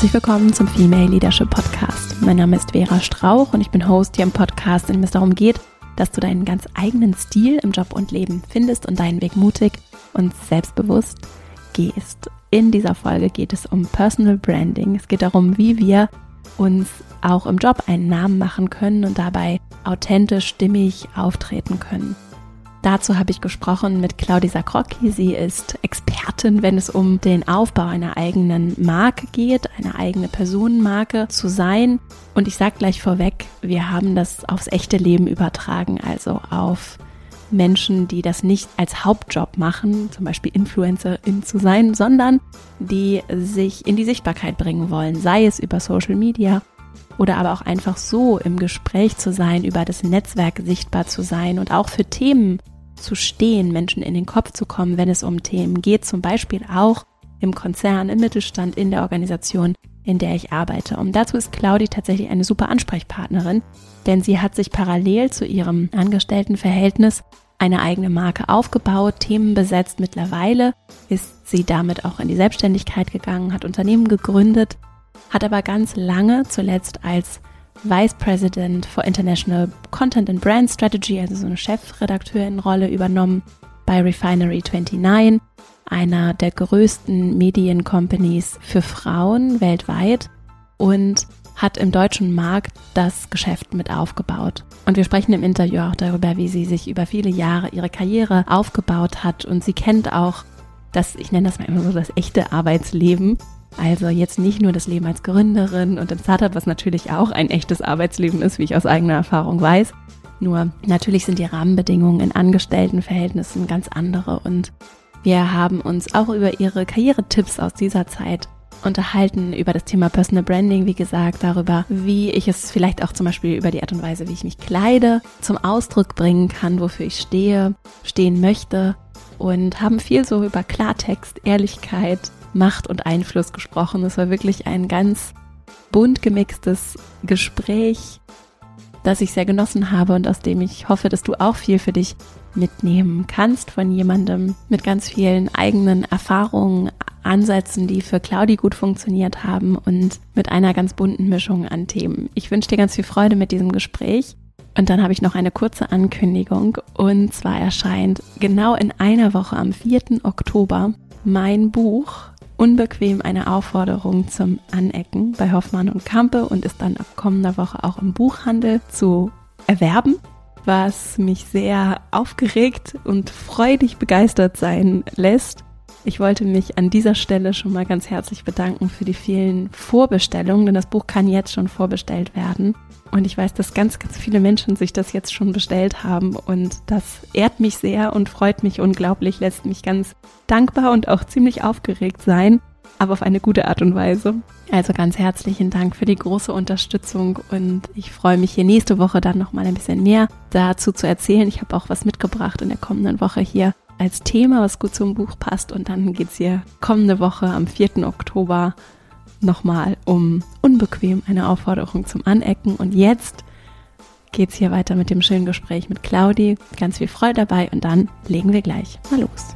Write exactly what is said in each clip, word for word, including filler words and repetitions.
Herzlich willkommen zum Female Leadership Podcast. Mein Name ist Vera Strauch und ich bin Host hier im Podcast, in dem es darum geht, dass du deinen ganz eigenen Stil im Job und Leben findest und deinen Weg mutig und selbstbewusst gehst. In dieser Folge geht es um Personal Branding. Es geht darum, wie wir uns auch im Job einen Namen machen können und dabei authentisch, stimmig auftreten können. Dazu habe ich gesprochen mit Claudie Sacrocchi. Sie ist Expertin, wenn es um den Aufbau einer eigenen Marke geht, eine eigene Personenmarke zu sein. Und ich sage gleich vorweg, wir haben das aufs echte Leben übertragen, also auf Menschen, die das nicht als Hauptjob machen, zum Beispiel Influencerin zu sein, sondern die sich in die Sichtbarkeit bringen wollen, sei es über Social Media oder aber auch einfach so im Gespräch zu sein, über das Netzwerk sichtbar zu sein und auch für Themen zu stehen, Menschen in den Kopf zu kommen, wenn es um Themen geht, zum Beispiel auch im Konzern, im Mittelstand, in der Organisation, in der ich arbeite. Und dazu ist Claudie tatsächlich eine super Ansprechpartnerin, denn sie hat sich parallel zu ihrem Angestelltenverhältnis eine eigene Marke aufgebaut, Themen besetzt. Mittlerweile ist sie damit auch in die Selbstständigkeit gegangen, hat Unternehmen gegründet, hat aber ganz lange, zuletzt als Vice President for International Content and Brand Strategy, also so eine Chefredakteurin-Rolle übernommen bei Refinery neunundzwanzig, einer der größten Medien-Companies für Frauen weltweit, und hat im deutschen Markt das Geschäft mit aufgebaut. Und wir sprechen im Interview auch darüber, wie sie sich über viele Jahre ihre Karriere aufgebaut hat, und sie kennt auch das, ich nenne das mal immer so, das echte Arbeitsleben. Also jetzt nicht nur das Leben als Gründerin und im Startup, was natürlich auch ein echtes Arbeitsleben ist, wie ich aus eigener Erfahrung weiß. Nur natürlich sind die Rahmenbedingungen in Angestelltenverhältnissen ganz andere, und wir haben uns auch über ihre Karrieretipps aus dieser Zeit unterhalten, über das Thema Personal Branding, wie gesagt, darüber, wie ich es vielleicht auch zum Beispiel über die Art und Weise, wie ich mich kleide, zum Ausdruck bringen kann, wofür ich stehe, stehen möchte, und haben viel so über Klartext, Ehrlichkeit, Macht und Einfluss gesprochen. Es war wirklich ein ganz bunt gemixtes Gespräch, das ich sehr genossen habe und aus dem ich hoffe, dass du auch viel für dich mitnehmen kannst von jemandem mit ganz vielen eigenen Erfahrungen, Ansätzen, die für Claudie gut funktioniert haben, und mit einer ganz bunten Mischung an Themen. Ich wünsche dir ganz viel Freude mit diesem Gespräch. Und dann habe ich noch eine kurze Ankündigung, und zwar erscheint genau in einer Woche am vierten Oktober mein Buch Unbequem, eine Aufforderung zum Anecken bei Hoffmann und Campe, und ist dann ab kommender Woche auch im Buchhandel zu erwerben, was mich sehr aufgeregt und freudig begeistert sein lässt. Ich wollte mich an dieser Stelle schon mal ganz herzlich bedanken für die vielen Vorbestellungen, denn das Buch kann jetzt schon vorbestellt werden. Und ich weiß, dass ganz, ganz viele Menschen sich das jetzt schon bestellt haben, und das ehrt mich sehr und freut mich unglaublich, lässt mich ganz dankbar und auch ziemlich aufgeregt sein, aber auf eine gute Art und Weise. Also ganz herzlichen Dank für die große Unterstützung, und ich freue mich, hier nächste Woche dann nochmal ein bisschen mehr dazu zu erzählen. Ich habe auch was mitgebracht in der kommenden Woche hier als Thema, was gut zum Buch passt, und dann geht's hier kommende Woche am vierten Oktober nochmal um Unbequem, eine Aufforderung zum Anecken. Und jetzt geht's hier weiter mit dem schönen Gespräch mit Claudie. Ganz viel Freude dabei, und dann legen wir gleich mal los.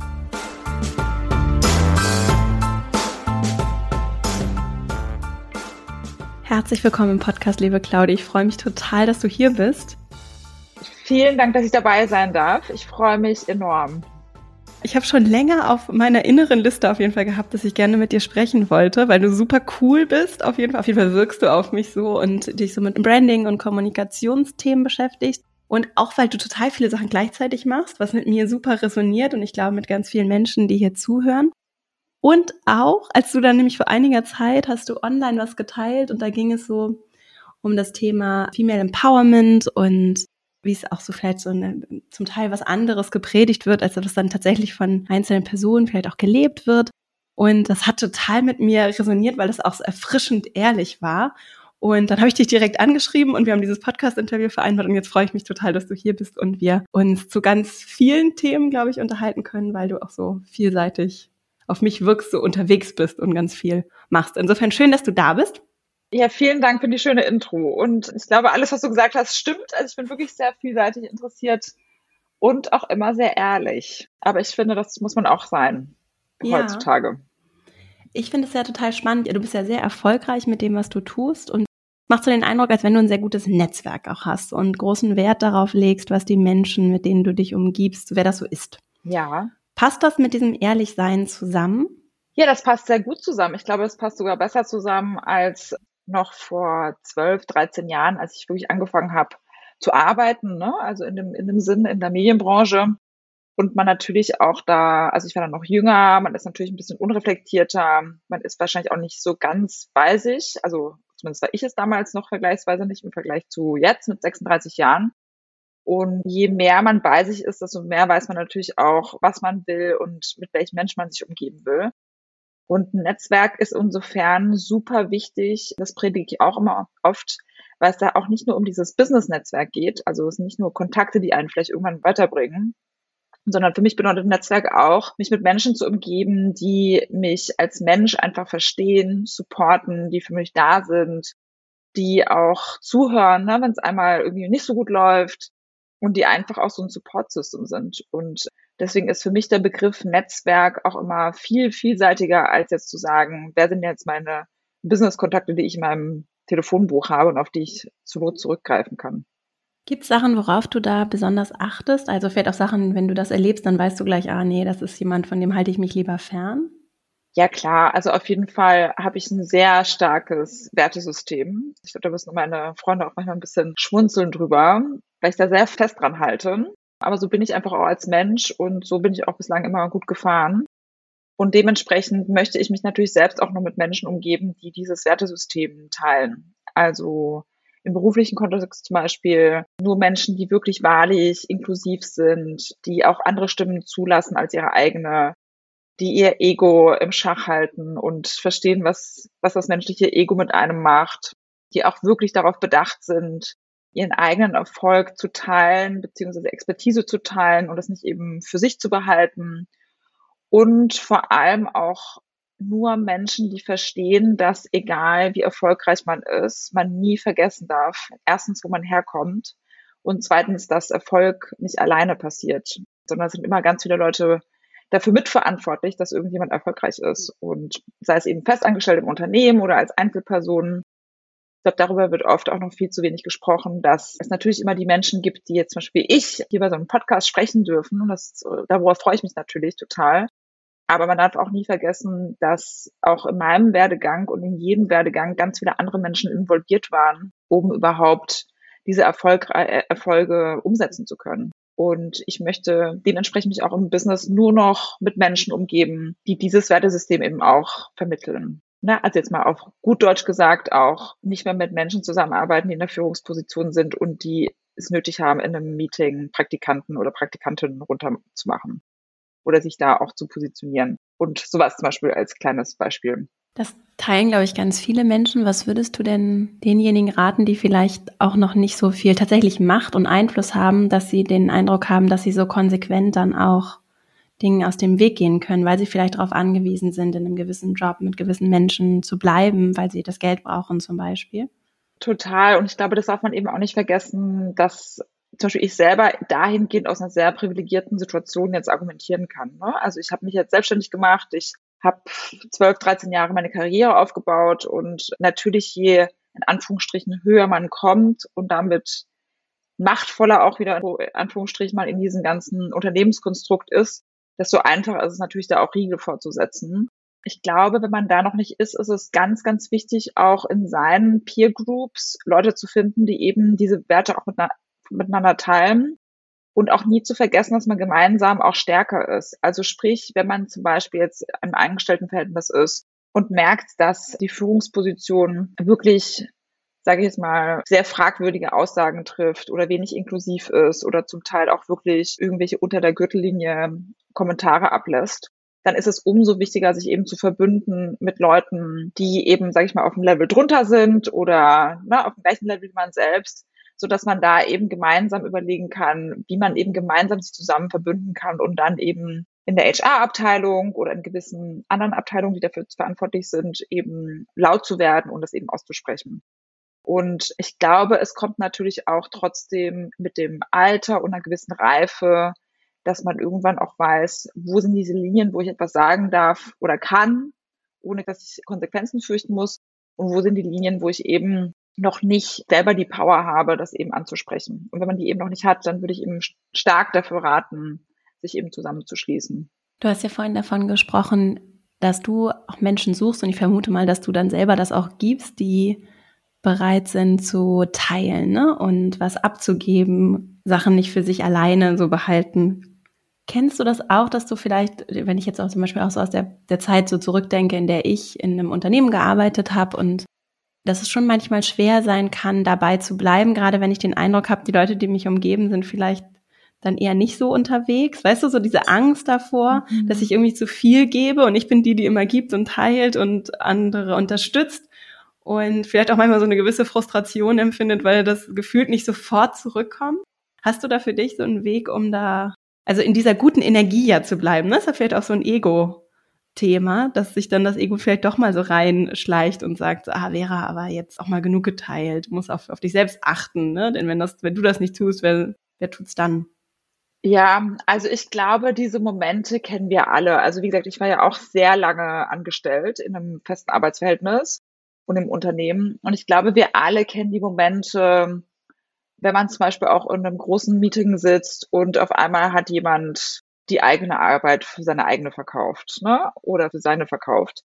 Herzlich willkommen im Podcast, liebe Claudie. Ich freue mich total, dass du hier bist. Vielen Dank, dass ich dabei sein darf. Ich freue mich enorm. Ich habe schon länger auf meiner inneren Liste auf jeden Fall gehabt, dass ich gerne mit dir sprechen wollte, weil du super cool bist. Auf jeden Fall, auf jeden Fall wirkst du auf mich so und dich so mit Branding und Kommunikationsthemen beschäftigst. Und auch, weil du total viele Sachen gleichzeitig machst, was mit mir super resoniert, und ich glaube mit ganz vielen Menschen, die hier zuhören. Und auch, als du dann nämlich vor einiger Zeit hast du online was geteilt, und da ging es so um das Thema Female Empowerment und wie es auch so vielleicht so eine, zum Teil was anderes gepredigt wird, als das dann tatsächlich von einzelnen Personen vielleicht auch gelebt wird. Und das hat total mit mir resoniert, weil das auch so erfrischend ehrlich war. Und dann habe ich dich direkt angeschrieben, und wir haben dieses Podcast-Interview vereinbart, und jetzt freue ich mich total, dass du hier bist und wir uns zu ganz vielen Themen, glaube ich, unterhalten können, weil du auch so vielseitig auf mich wirkst, so unterwegs bist und ganz viel machst. Insofern schön, dass du da bist. Ja, vielen Dank für die schöne Intro. Und ich glaube, alles, was du gesagt hast, stimmt. Also ich bin wirklich sehr vielseitig interessiert und auch immer sehr ehrlich. Aber ich finde, das muss man auch sein ja. heutzutage. Ich finde es ja total spannend. Du bist ja sehr erfolgreich mit dem, was du tust und machst du den Eindruck, als wenn du ein sehr gutes Netzwerk auch hast und großen Wert darauf legst, was die Menschen, mit denen du dich umgibst, wer das so ist. Ja. Passt das mit diesem Ehrlichsein zusammen? Ja, das passt sehr gut zusammen. Ich glaube, es passt sogar besser zusammen als noch vor zwölf, dreizehn Jahren, als ich wirklich angefangen habe zu arbeiten, ne? Also in dem, in dem Sinn in der Medienbranche. Und man natürlich auch da, also ich war dann noch jünger, man ist natürlich ein bisschen unreflektierter, man ist wahrscheinlich auch nicht so ganz bei sich. Also zumindest war ich es damals noch vergleichsweise nicht im Vergleich zu jetzt mit sechsunddreißig Jahren. Und je mehr man bei sich ist, desto mehr weiß man natürlich auch, was man will und mit welchem Menschen man sich umgeben will. Und ein Netzwerk ist insofern super wichtig, das predige ich auch immer oft, weil es da auch nicht nur um dieses Business-Netzwerk geht, also es sind nicht nur Kontakte, die einen vielleicht irgendwann weiterbringen, sondern für mich bedeutet Netzwerk auch, mich mit Menschen zu umgeben, die mich als Mensch einfach verstehen, supporten, die für mich da sind, die auch zuhören, ne, wenn es einmal irgendwie nicht so gut läuft und die einfach auch so ein Support-System sind. Und deswegen ist für mich der Begriff Netzwerk auch immer viel vielseitiger, als jetzt zu sagen, wer sind jetzt meine Business-Kontakte, die ich in meinem Telefonbuch habe und auf die ich zur Not zurückgreifen kann. Gibt es Sachen, worauf du da besonders achtest? Also vielleicht auch Sachen, wenn du das erlebst, dann weißt du gleich, ah nee, das ist jemand, von dem halte ich mich lieber fern? Ja klar, also auf jeden Fall habe ich ein sehr starkes Wertesystem. Ich glaube, da müssen meine Freunde auch manchmal ein bisschen schmunzeln drüber, weil ich da sehr fest dran halte. Aber so bin ich einfach auch als Mensch und so bin ich auch bislang immer gut gefahren. Und dementsprechend möchte ich mich natürlich selbst auch nur mit Menschen umgeben, die dieses Wertesystem teilen. Also im beruflichen Kontext zum Beispiel nur Menschen, die wirklich wahrlich inklusiv sind, die auch andere Stimmen zulassen als ihre eigene, die ihr Ego im Schach halten und verstehen, was, was das menschliche Ego mit einem macht, die auch wirklich darauf bedacht sind, ihren eigenen Erfolg zu teilen, beziehungsweise Expertise zu teilen und das nicht eben für sich zu behalten. Und vor allem auch nur Menschen, die verstehen, dass egal wie erfolgreich man ist, man nie vergessen darf, erstens, wo man herkommt und zweitens, dass Erfolg nicht alleine passiert, sondern es sind immer ganz viele Leute dafür mitverantwortlich, dass irgendjemand erfolgreich ist. Und sei es eben festangestellt im Unternehmen oder als Einzelperson. Ich glaube, darüber wird oft auch noch viel zu wenig gesprochen, dass es natürlich immer die Menschen gibt, die jetzt zum Beispiel ich hier bei so einem Podcast sprechen dürfen. Und das, darüber freue ich mich natürlich total. Aber man darf auch nie vergessen, dass auch in meinem Werdegang und in jedem Werdegang ganz viele andere Menschen involviert waren, um überhaupt diese Erfolg, äh, Erfolge umsetzen zu können. Und ich möchte dementsprechend mich auch im Business nur noch mit Menschen umgeben, die dieses Wertesystem eben auch vermitteln. Ne? Also jetzt mal auf gut Deutsch gesagt, auch nicht mehr mit Menschen zusammenarbeiten, die in der Führungsposition sind und die es nötig haben, in einem Meeting Praktikanten oder Praktikantinnen runterzumachen oder sich da auch zu positionieren. Und sowas zum Beispiel als kleines Beispiel. Das teilen, glaube ich, ganz viele Menschen. Was würdest du denn denjenigen raten, die vielleicht auch noch nicht so viel tatsächlich Macht und Einfluss haben, dass sie den Eindruck haben, dass sie so konsequent dann auch Dingen aus dem Weg gehen können, weil sie vielleicht darauf angewiesen sind, in einem gewissen Job mit gewissen Menschen zu bleiben, weil sie das Geld brauchen zum Beispiel? Total. Und ich glaube, das darf man eben auch nicht vergessen, dass zum Beispiel ich selber dahingehend aus einer sehr privilegierten Situation jetzt argumentieren kann. Ne? Also ich habe mich jetzt selbstständig gemacht, ich habe zwölf, dreizehn Jahre meine Karriere aufgebaut und natürlich je in Anführungsstrichen höher man kommt und damit machtvoller auch wieder in Anführungsstrichen mal in diesem ganzen Unternehmenskonstrukt ist, desto einfacher ist es natürlich da auch Riegel vorzusetzen. Ich glaube, wenn man da noch nicht ist, ist es ganz, ganz wichtig, auch in seinen Peer Groups Leute zu finden, die eben diese Werte auch miteinander teilen. Und auch nie zu vergessen, dass man gemeinsam auch stärker ist. Also sprich, wenn man zum Beispiel jetzt im Angestelltenverhältnis ist und merkt, dass die Führungsposition wirklich, sage ich jetzt mal, sehr fragwürdige Aussagen trifft oder wenig inklusiv ist oder zum Teil auch wirklich irgendwelche unter der Gürtellinie Kommentare ablässt, dann ist es umso wichtiger, sich eben zu verbünden mit Leuten, die eben, sage ich mal, auf dem Level drunter sind oder na, auf dem gleichen Level wie man selbst, so dass man da eben gemeinsam überlegen kann, wie man eben gemeinsam sich zusammen verbünden kann und dann eben in der H R-Abteilung oder in gewissen anderen Abteilungen, die dafür verantwortlich sind, eben laut zu werden und das eben auszusprechen. Und ich glaube, es kommt natürlich auch trotzdem mit dem Alter und einer gewissen Reife, dass man irgendwann auch weiß, wo sind diese Linien, wo ich etwas sagen darf oder kann ohne dass ich Konsequenzen fürchten muss? Und wo sind die Linien, wo ich eben noch nicht selber die Power habe, das eben anzusprechen? Und wenn man die eben noch nicht hat, dann würde ich eben stark dafür raten, sich eben zusammenzuschließen. Du hast ja vorhin davon gesprochen, dass du auch Menschen suchst und ich vermute mal, dass du dann selber das auch gibst, die bereit sind zu teilen, ne? Und was abzugeben, Sachen nicht für sich alleine so behalten. Kennst du das auch, dass du vielleicht, wenn ich jetzt auch zum Beispiel auch so aus der, der Zeit so zurückdenke, in der ich in einem Unternehmen gearbeitet habe und dass es schon manchmal schwer sein kann, dabei zu bleiben, gerade wenn ich den Eindruck habe, die Leute, die mich umgeben, sind vielleicht dann eher nicht so unterwegs. Weißt du, so diese Angst davor, mhm. dass ich irgendwie zu viel gebe und ich bin die, die immer gibt und teilt und andere unterstützt und vielleicht auch manchmal so eine gewisse Frustration empfindet, weil das gefühlt nicht sofort zurückkommt. Hast du da für dich so einen Weg, um da, also in dieser guten Energie ja zu bleiben? Ne? Das ist ja vielleicht auch so ein Ego-Thema, dass sich dann das Ego vielleicht doch mal so reinschleicht und sagt, ah, Vera, aber jetzt auch mal genug geteilt, du musst auf, auf dich selbst achten, ne? Denn wenn das, wenn du das nicht tust, wer, wer tut's dann? Ja, also ich glaube, diese Momente kennen wir alle. Also wie gesagt, ich war ja auch sehr lange angestellt in einem festen Arbeitsverhältnis und im Unternehmen. Und ich glaube, wir alle kennen die Momente, wenn man zum Beispiel auch in einem großen Meeting sitzt und auf einmal hat jemand die eigene Arbeit für seine eigene verkauft, ne? Oder für seine verkauft.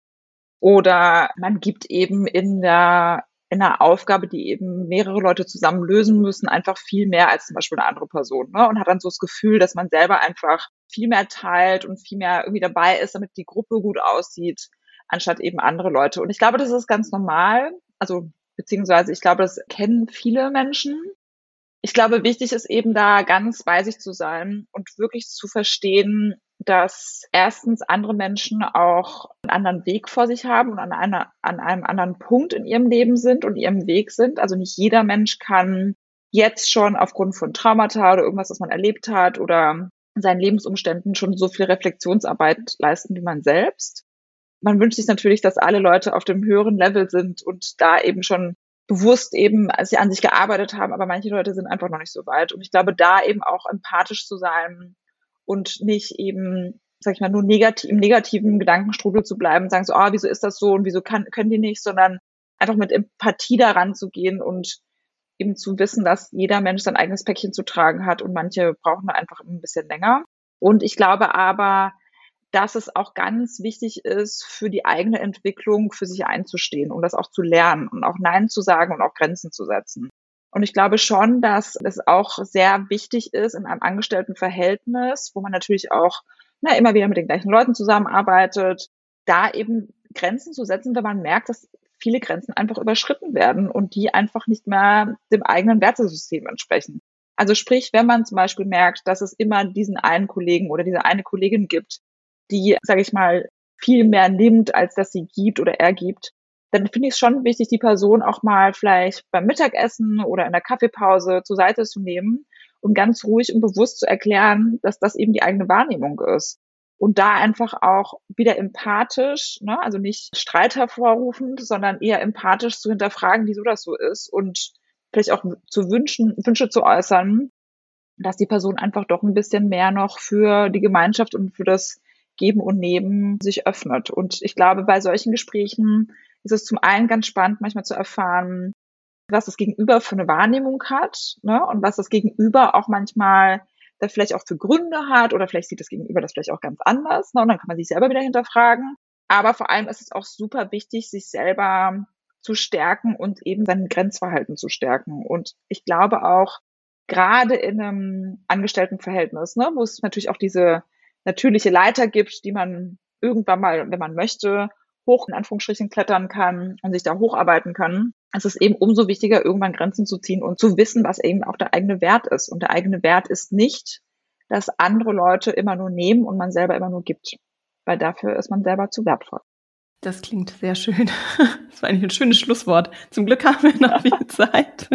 Oder man gibt eben in der in einer Aufgabe, die eben mehrere Leute zusammen lösen müssen, einfach viel mehr als zum Beispiel eine andere Person, ne? Und hat dann so das Gefühl, dass man selber einfach viel mehr teilt und viel mehr irgendwie dabei ist, damit die Gruppe gut aussieht, anstatt eben andere Leute. Und ich glaube, das ist ganz normal. Also, beziehungsweise ich glaube, das kennen viele Menschen. Ich glaube, wichtig ist eben da ganz bei sich zu sein und wirklich zu verstehen, dass erstens andere Menschen auch einen anderen Weg vor sich haben und an einer, an einem anderen Punkt in ihrem Leben sind und ihrem Weg sind. Also nicht jeder Mensch kann jetzt schon aufgrund von Traumata oder irgendwas, was man erlebt hat oder seinen Lebensumständen schon so viel Reflexionsarbeit leisten wie man selbst. Man wünscht sich natürlich, dass alle Leute auf dem höheren Level sind und da eben schon bewusst eben, als sie an sich gearbeitet haben, aber manche Leute sind einfach noch nicht so weit. Und ich glaube, da eben auch empathisch zu sein und nicht eben, sag ich mal, nur negativ, im negativen Gedankenstrudel zu bleiben, sagen so, ah, oh, wieso ist das so und wieso kann, können die nicht, sondern einfach mit Empathie daran zu gehen und eben zu wissen, dass jeder Mensch sein eigenes Päckchen zu tragen hat und manche brauchen da einfach ein bisschen länger. Und ich glaube aber, dass es auch ganz wichtig ist, für die eigene Entwicklung für sich einzustehen und das auch zu lernen und auch Nein zu sagen und auch Grenzen zu setzen. Und ich glaube schon, dass es auch sehr wichtig ist in einem Angestelltenverhältnis, wo man natürlich auch na, immer wieder mit den gleichen Leuten zusammenarbeitet, da eben Grenzen zu setzen, wenn man merkt, dass viele Grenzen einfach überschritten werden und die einfach nicht mehr dem eigenen Wertesystem entsprechen. Also sprich, wenn man zum Beispiel merkt, dass es immer diesen einen Kollegen oder diese eine Kollegin gibt, die, sage ich mal, viel mehr nimmt, als dass sie gibt oder er gibt, dann finde ich es schon wichtig, die Person auch mal vielleicht beim Mittagessen oder in der Kaffeepause zur Seite zu nehmen und ganz ruhig und bewusst zu erklären, dass das eben die eigene Wahrnehmung ist. Und da einfach auch wieder empathisch, ne, also nicht Streit hervorrufend, sondern eher empathisch zu hinterfragen, wieso das so ist und vielleicht auch zu wünschen, Wünsche zu äußern, dass die Person einfach doch ein bisschen mehr noch für die Gemeinschaft und für das Geben und Nehmen sich öffnet. Und ich glaube, bei solchen Gesprächen ist es zum einen ganz spannend, manchmal zu erfahren, was das Gegenüber für eine Wahrnehmung hat, ne, und was das Gegenüber auch manchmal da vielleicht auch für Gründe hat oder vielleicht sieht das Gegenüber das vielleicht auch ganz anders, ne, und dann kann man sich selber wieder hinterfragen. Aber vor allem ist es auch super wichtig, sich selber zu stärken und eben sein Grenzverhalten zu stärken. Und ich glaube auch, gerade in einem Angestelltenverhältnis, ne, wo es natürlich auch diese natürliche Leiter gibt, die man irgendwann mal, wenn man möchte, hoch in Anführungsstrichen klettern kann und sich da hocharbeiten kann. Es ist eben umso wichtiger, irgendwann Grenzen zu ziehen und zu wissen, was eben auch der eigene Wert ist. Und der eigene Wert ist nicht, dass andere Leute immer nur nehmen und man selber immer nur gibt. Weil dafür ist man selber zu wertvoll. Das klingt sehr schön. Das war eigentlich ein schönes Schlusswort. Zum Glück haben wir noch viel Zeit.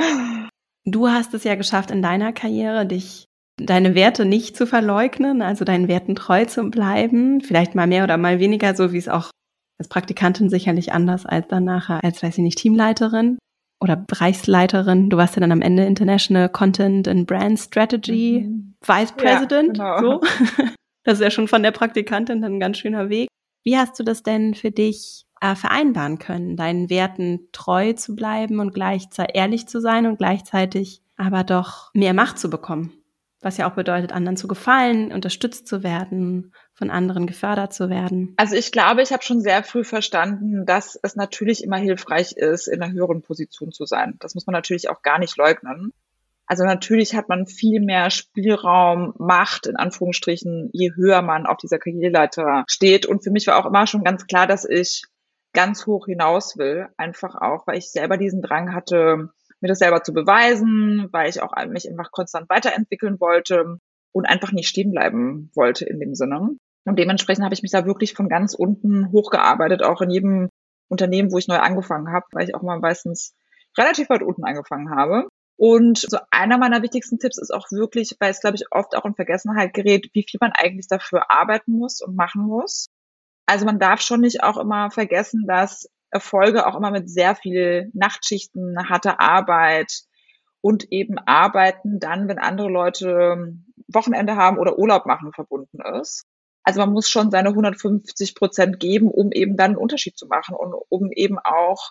Du hast es ja geschafft in deiner Karriere, dich deine Werte nicht zu verleugnen, also deinen Werten treu zu bleiben, vielleicht mal mehr oder mal weniger, so wie es auch als Praktikantin sicherlich anders als dann nachher, als, weiß ich nicht, Teamleiterin oder Bereichsleiterin. Du warst ja dann am Ende International Content and Brand Strategy mhm. Vice President. Ja, genau. So. Das ist ja schon von der Praktikantin dann ein ganz schöner Weg. Wie hast du das denn für dich äh, vereinbaren können, deinen Werten treu zu bleiben und gleichzeitig ehrlich zu sein und gleichzeitig aber doch mehr Macht zu bekommen? Was ja auch bedeutet, anderen zu gefallen, unterstützt zu werden, von anderen gefördert zu werden. Also ich glaube, ich habe schon sehr früh verstanden, dass es natürlich immer hilfreich ist, in einer höheren Position zu sein. Das muss man natürlich auch gar nicht leugnen. Also natürlich hat man viel mehr Spielraum, Macht, in Anführungsstrichen, je höher man auf dieser Karriereleiter steht. Und für mich war auch immer schon ganz klar, dass ich ganz hoch hinaus will. Einfach auch, weil ich selber diesen Drang hatte, mir das selber zu beweisen, weil ich auch mich einfach konstant weiterentwickeln wollte und einfach nicht stehen bleiben wollte in dem Sinne. Und dementsprechend habe ich mich da wirklich von ganz unten hochgearbeitet, auch in jedem Unternehmen, wo ich neu angefangen habe, weil ich auch mal meistens relativ weit unten angefangen habe. Und so einer meiner wichtigsten Tipps ist auch wirklich, weil es, glaube ich, oft auch in Vergessenheit gerät, wie viel man eigentlich dafür arbeiten muss und machen muss. Also man darf schon nicht auch immer vergessen, dass Erfolge auch immer mit sehr viel Nachtschichten, harter Arbeit und eben Arbeiten dann, wenn andere Leute Wochenende haben oder Urlaub machen, verbunden ist. Also man muss schon seine hundertfünfzig Prozent geben, um eben dann einen Unterschied zu machen und um eben auch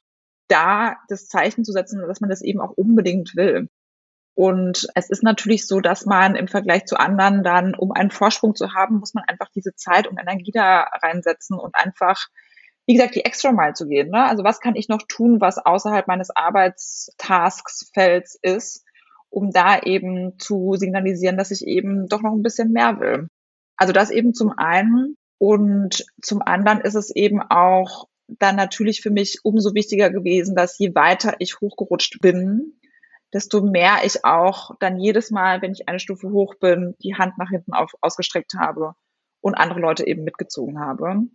da das Zeichen zu setzen, dass man das eben auch unbedingt will. Und es ist natürlich so, dass man im Vergleich zu anderen dann, um einen Vorsprung zu haben, muss man einfach diese Zeit und Energie da reinsetzen und einfach, wie gesagt, die extra Mile zu gehen. Ne? Also was kann ich noch tun, was außerhalb meines Arbeitstasksfelds ist, um da eben zu signalisieren, dass ich eben doch noch ein bisschen mehr will. Also das eben zum einen. Und zum anderen ist es eben auch dann natürlich für mich umso wichtiger gewesen, dass je weiter ich hochgerutscht bin, desto mehr ich auch dann jedes Mal, wenn ich eine Stufe hoch bin, die Hand nach hinten auf, ausgestreckt habe und andere Leute eben mitgezogen habe.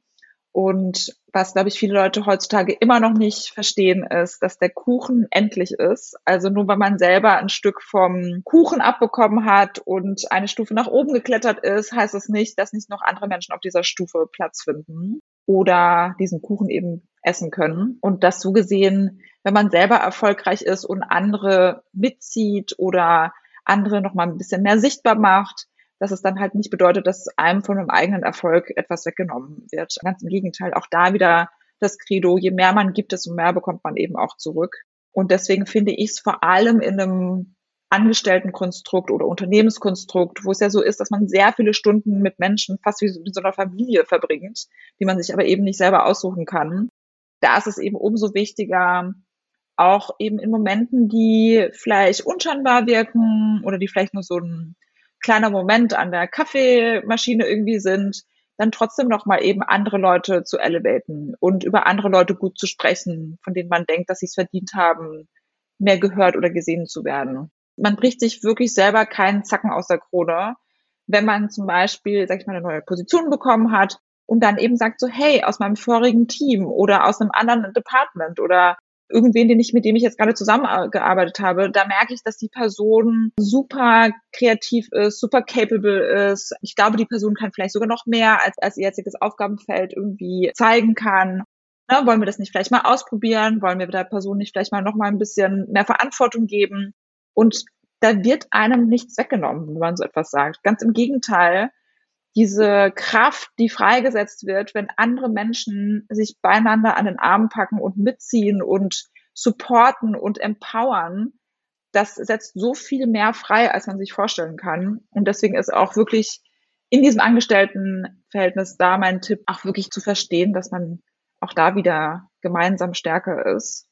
Und was, glaube ich, viele Leute heutzutage immer noch nicht verstehen, ist, dass der Kuchen endlich ist. Also nur weil man selber ein Stück vom Kuchen abbekommen hat und eine Stufe nach oben geklettert ist, heißt es nicht, dass nicht noch andere Menschen auf dieser Stufe Platz finden oder diesen Kuchen eben essen können. Und das so gesehen, wenn man selber erfolgreich ist und andere mitzieht oder andere noch mal ein bisschen mehr sichtbar macht, dass es dann halt nicht bedeutet, dass einem von einem eigenen Erfolg etwas weggenommen wird. Ganz im Gegenteil, auch da wieder das Credo, je mehr man gibt, desto mehr bekommt man eben auch zurück. Und deswegen finde ich es vor allem in einem Angestelltenkonstrukt oder Unternehmenskonstrukt, wo es ja so ist, dass man sehr viele Stunden mit Menschen fast wie so in so einer Familie verbringt, die man sich aber eben nicht selber aussuchen kann. Da ist es eben umso wichtiger, auch eben in Momenten, die vielleicht unscheinbar wirken oder die vielleicht nur so ein kleiner Moment an der Kaffeemaschine irgendwie sind, dann trotzdem noch mal eben andere Leute zu elevaten und über andere Leute gut zu sprechen, von denen man denkt, dass sie es verdient haben, mehr gehört oder gesehen zu werden. Man bricht sich wirklich selber keinen Zacken aus der Krone, wenn man zum Beispiel, sag ich mal, eine neue Position bekommen hat und dann eben sagt so, hey, aus meinem vorigen Team oder aus einem anderen Department oder irgendwen, den ich, mit dem ich jetzt gerade zusammengearbeitet habe, da merke ich, dass die Person super kreativ ist, super capable ist. Ich glaube, die Person kann vielleicht sogar noch mehr, als, als ihr jetziges Aufgabenfeld irgendwie zeigen kann. Na, wollen wir das nicht vielleicht mal ausprobieren? Wollen wir der Person nicht vielleicht mal noch mal ein bisschen mehr Verantwortung geben? Und da wird einem nichts weggenommen, wenn man so etwas sagt. Ganz im Gegenteil. Diese Kraft, die freigesetzt wird, wenn andere Menschen sich beieinander an den Arm packen und mitziehen und supporten und empowern, das setzt so viel mehr frei, als man sich vorstellen kann. Und deswegen ist auch wirklich in diesem Angestelltenverhältnis da mein Tipp, auch wirklich zu verstehen, dass man auch da wieder gemeinsam stärker ist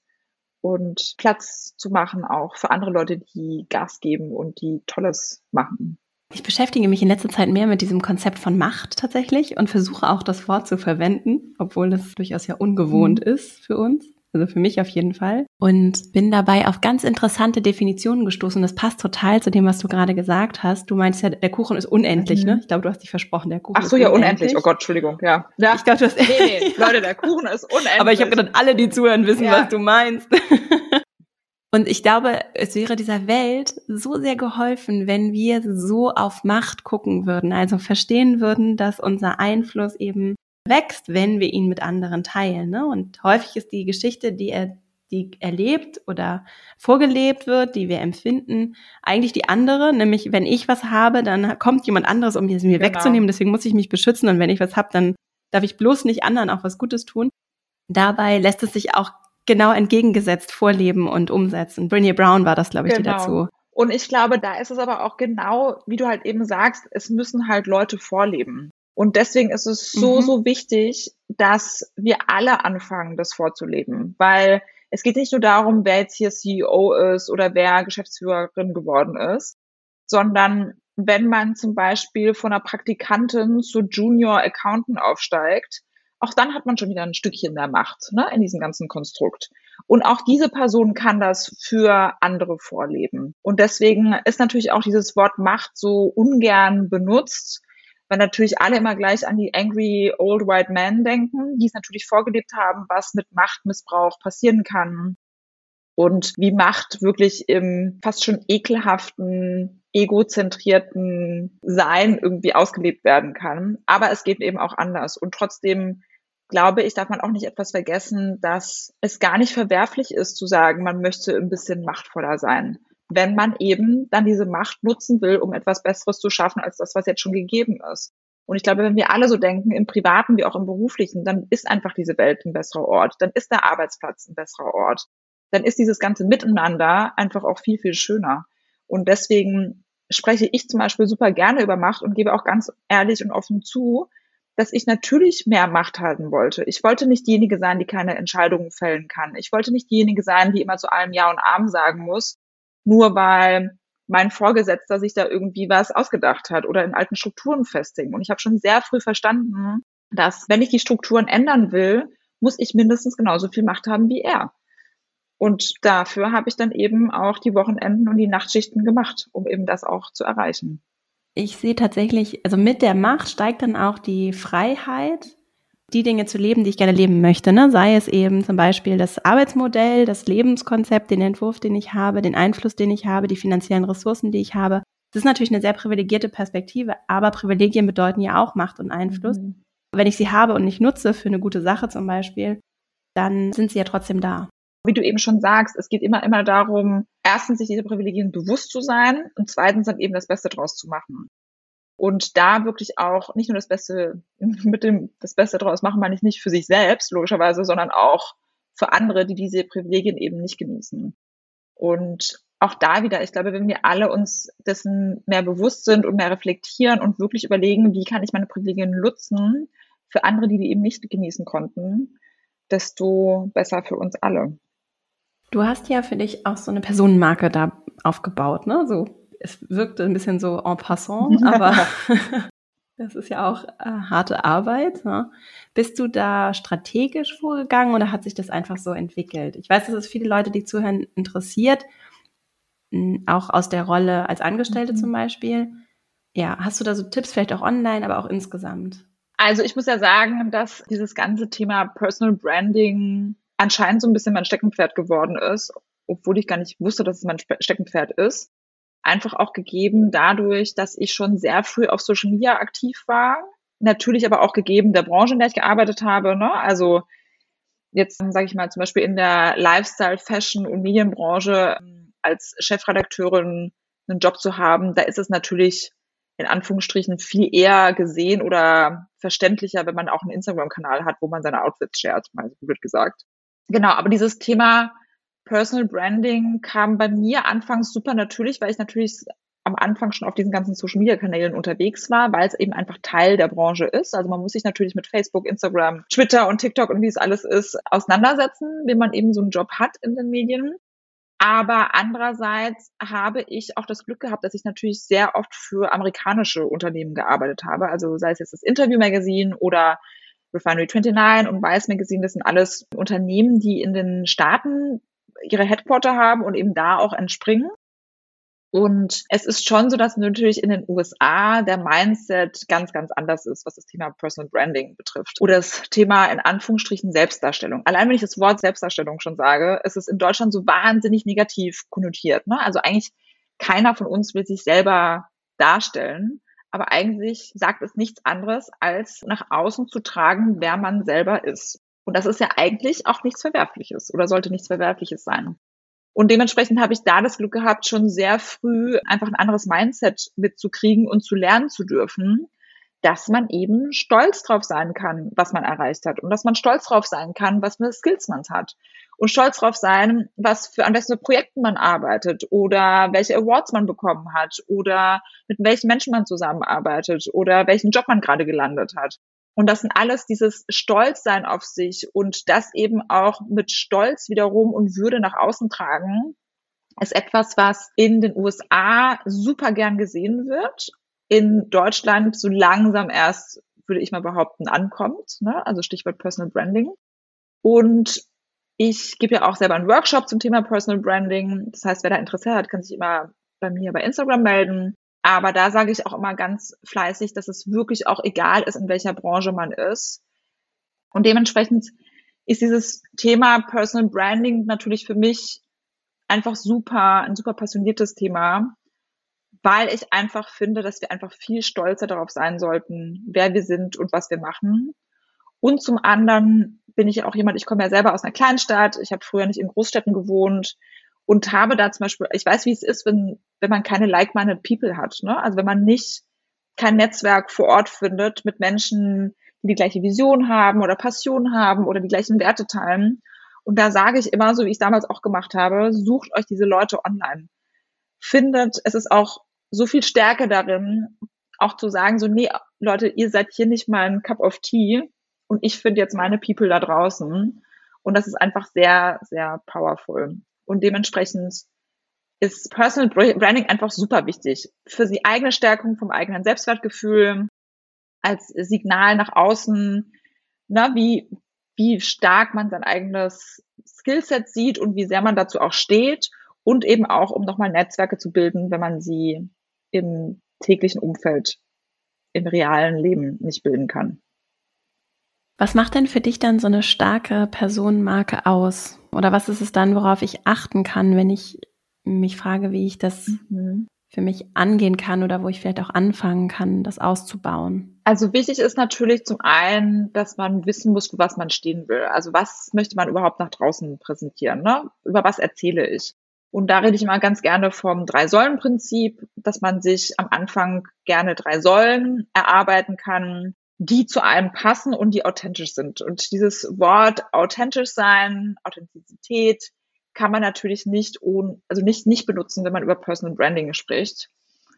und Platz zu machen auch für andere Leute, die Gas geben und die Tolles machen. Ich beschäftige mich in letzter Zeit mehr mit diesem Konzept von Macht tatsächlich und versuche auch das Wort zu verwenden, obwohl das durchaus ja ungewohnt mhm. ist für uns, also für mich auf jeden Fall. Und bin dabei auf ganz interessante Definitionen gestoßen. Das passt total zu dem, was du gerade gesagt hast. Du meinst ja, der Kuchen ist unendlich, mhm. ne? Ich glaube, du hast dich versprochen, der Kuchen Ach so, ist ja, unendlich. unendlich. Oh Gott, Entschuldigung, ja. ja. Ich glaube, du hast... Nee, nee, Leute, der Kuchen ist unendlich. Aber ich habe gedacht, alle, die zuhören, wissen, ja. was du meinst. Und ich glaube, es wäre dieser Welt so sehr geholfen, wenn wir so auf Macht gucken würden, also verstehen würden, dass unser Einfluss eben wächst, wenn wir ihn mit anderen teilen. Ne? Und häufig ist die Geschichte, die er, die erlebt oder vorgelebt wird, die wir empfinden, eigentlich die andere, nämlich wenn ich was habe, dann kommt jemand anderes, um es mir genau. wegzunehmen, deswegen muss ich mich beschützen und wenn ich was habe, dann darf ich bloß nicht anderen auch was Gutes tun. Dabei lässt es sich auch genau entgegengesetzt vorleben und umsetzen. Brené Brown war das, glaube ich, genau. die dazu. Und ich glaube, da ist es aber auch genau, wie du halt eben sagst, es müssen halt Leute vorleben. Und deswegen ist es so, mhm. so wichtig, dass wir alle anfangen, das vorzuleben. Weil es geht nicht nur darum, wer jetzt hier C E O ist oder wer Geschäftsführerin geworden ist, sondern wenn man zum Beispiel von einer Praktikantin zu Junior Accountant aufsteigt, auch dann hat man schon wieder ein Stückchen mehr Macht, ne, in diesem ganzen Konstrukt. Und auch diese Person kann das für andere vorleben. Und deswegen ist natürlich auch dieses Wort Macht so ungern benutzt, weil natürlich alle immer gleich an die angry old white men denken, die es natürlich vorgelebt haben, was mit Machtmissbrauch passieren kann und wie Macht wirklich im fast schon ekelhaften, egozentrierten Sein irgendwie ausgelebt werden kann. Aber es geht eben auch anders. Und trotzdem glaube ich, darf man auch nicht etwas vergessen, dass es gar nicht verwerflich ist zu sagen, man möchte ein bisschen machtvoller sein, wenn man eben dann diese Macht nutzen will, um etwas Besseres zu schaffen, als das, was jetzt schon gegeben ist. Und ich glaube, wenn wir alle so denken, im Privaten wie auch im Beruflichen, dann ist einfach diese Welt ein besserer Ort, dann ist der Arbeitsplatz ein besserer Ort, dann ist dieses ganze Miteinander einfach auch viel, viel schöner. Und deswegen spreche ich zum Beispiel super gerne über Macht und gebe auch ganz ehrlich und offen zu, dass ich natürlich mehr Macht halten wollte. Ich wollte nicht diejenige sein, die keine Entscheidungen fällen kann. Ich wollte nicht diejenige sein, die immer zu allem Ja und Amen sagen muss, nur weil mein Vorgesetzter sich da irgendwie was ausgedacht hat oder in alten Strukturen festhängt. Und ich habe schon sehr früh verstanden, dass wenn ich die Strukturen ändern will, muss ich mindestens genauso viel Macht haben wie er. Und dafür habe ich dann eben auch die Wochenenden und die Nachtschichten gemacht, um eben das auch zu erreichen. Ich sehe tatsächlich, also mit der Macht steigt dann auch die Freiheit, die Dinge zu leben, die ich gerne leben möchte, ne? Sei es eben zum Beispiel das Arbeitsmodell, das Lebenskonzept, den Entwurf, den ich habe, den Einfluss, den ich habe, die finanziellen Ressourcen, die ich habe. Das ist natürlich eine sehr privilegierte Perspektive, aber Privilegien bedeuten ja auch Macht und Einfluss. Mhm. Wenn ich sie habe und nicht nutze für eine gute Sache zum Beispiel, dann sind sie ja trotzdem da. Wie du eben schon sagst, es geht immer, immer darum, erstens sich diese Privilegien bewusst zu sein und zweitens dann eben das Beste draus zu machen. Und da wirklich auch nicht nur das Beste, mit dem, das Beste draus machen meine ich nicht für sich selbst, logischerweise, sondern auch für andere, die diese Privilegien eben nicht genießen. Und auch da wieder, ich glaube, wenn wir alle uns dessen mehr bewusst sind und mehr reflektieren und wirklich überlegen, wie kann ich meine Privilegien nutzen für andere, die die eben nicht genießen konnten, desto besser für uns alle. Du hast ja für dich auch so eine Personenmarke da aufgebaut, ne? So, es wirkte ein bisschen so en passant, aber das ist ja auch äh, harte Arbeit. Ne? Bist du da strategisch vorgegangen oder hat sich das einfach so entwickelt? Ich weiß, dass es viele Leute, die zuhören, interessiert, auch aus der Rolle als Angestellte mhm. zum Beispiel. Ja, hast du da so Tipps, vielleicht auch online, aber auch insgesamt? Also ich muss ja sagen, dass dieses ganze Thema Personal Branding anscheinend so ein bisschen mein Steckenpferd geworden ist, obwohl ich gar nicht wusste, dass es mein Steckenpferd ist. Einfach auch gegeben dadurch, dass ich schon sehr früh auf Social Media aktiv war. Natürlich aber auch gegeben der Branche, in der ich gearbeitet habe. Ne? Also jetzt sage ich mal zum Beispiel in der Lifestyle, Fashion und Medienbranche als Chefredakteurin einen Job zu haben, da ist es natürlich in Anführungsstrichen viel eher gesehen oder verständlicher, wenn man auch einen Instagram-Kanal hat, wo man seine Outfits shared, mal so blöd gesagt. Genau, aber dieses Thema Personal Branding kam bei mir anfangs super natürlich, weil ich natürlich am Anfang schon auf diesen ganzen Social-Media-Kanälen unterwegs war, weil es eben einfach Teil der Branche ist. Also man muss sich natürlich mit Facebook, Instagram, Twitter und TikTok und wie es alles ist, auseinandersetzen, wenn man eben so einen Job hat in den Medien. Aber andererseits habe ich auch das Glück gehabt, dass ich natürlich sehr oft für amerikanische Unternehmen gearbeitet habe. Also sei es jetzt das Interview Magazine oder Refinery neunundzwanzig und Vice Magazine, das sind alles Unternehmen, die in den Staaten ihre Headquarter haben und eben da auch entspringen. Und es ist schon so, dass natürlich in den U S A der Mindset ganz, ganz anders ist, was das Thema Personal Branding betrifft. Oder das Thema in Anführungsstrichen Selbstdarstellung. Allein wenn ich das Wort Selbstdarstellung schon sage, ist es in Deutschland so wahnsinnig negativ konnotiert. Ne? Also eigentlich keiner von uns will sich selber darstellen. Aber eigentlich sagt es nichts anderes, als nach außen zu tragen, wer man selber ist. Und das ist ja eigentlich auch nichts Verwerfliches oder sollte nichts Verwerfliches sein. Und dementsprechend habe ich da das Glück gehabt, schon sehr früh einfach ein anderes Mindset mitzukriegen und zu lernen zu dürfen, dass man eben stolz drauf sein kann, was man erreicht hat und dass man stolz drauf sein kann, was für Skills man hat und stolz drauf sein, was für, an welchen Projekten man arbeitet oder welche Awards man bekommen hat oder mit welchen Menschen man zusammenarbeitet oder welchen Job man gerade gelandet hat. Und das sind alles dieses Stolzsein auf sich und das eben auch mit Stolz wiederum und Würde nach außen tragen, ist etwas, was in den U S A super gern gesehen wird, in Deutschland so langsam erst, würde ich mal behaupten, ankommt, ne? Also Stichwort Personal Branding. Und ich gebe ja auch selber einen Workshop zum Thema Personal Branding. Das heißt, wer da Interesse hat, kann sich immer bei mir bei Instagram melden. Aber da sage ich auch immer ganz fleißig, dass es wirklich auch egal ist, in welcher Branche man ist. Und dementsprechend ist dieses Thema Personal Branding natürlich für mich einfach super, ein super passioniertes Thema, weil ich einfach finde, dass wir einfach viel stolzer darauf sein sollten, wer wir sind und was wir machen. Und zum anderen bin ich auch jemand, ich komme ja selber aus einer Kleinstadt, ich habe früher nicht in Großstädten gewohnt und habe da zum Beispiel, ich weiß, wie es ist, wenn, wenn man keine like-minded people hat, ne? Also wenn man nicht kein Netzwerk vor Ort findet mit Menschen, die die gleiche Vision haben oder Passion haben oder die gleichen Werte teilen. Und da sage ich immer, so wie ich es damals auch gemacht habe, sucht euch diese Leute online. Findet, es ist auch so viel Stärke darin, auch zu sagen, so, nee, Leute, ihr seid hier nicht mein Cup of Tea und ich finde jetzt meine People da draußen. Und das ist einfach sehr, sehr powerful. Und dementsprechend ist Personal Branding einfach super wichtig für die eigene Stärkung vom eigenen Selbstwertgefühl, als Signal nach außen, na, wie, wie stark man sein eigenes Skillset sieht und wie sehr man dazu auch steht und eben auch, um nochmal Netzwerke zu bilden, wenn man sie im täglichen Umfeld, im realen Leben nicht bilden kann. Was macht denn für dich dann so eine starke Personenmarke aus? Oder was ist es dann, worauf ich achten kann, wenn ich mich frage, wie ich das mhm. für mich angehen kann oder wo ich vielleicht auch anfangen kann, das auszubauen? Also wichtig ist natürlich zum einen, dass man wissen muss, für was man stehen will. Also was möchte man überhaupt nach draußen präsentieren, ne? Über was erzähle ich? Und da rede ich immer ganz gerne vom Drei-Säulen-Prinzip, dass man sich am Anfang gerne drei Säulen erarbeiten kann, die zu einem passen und die authentisch sind. Und dieses Wort authentisch sein, Authentizität, kann man natürlich nicht ohne, also nicht, nicht benutzen, wenn man über Personal Branding spricht,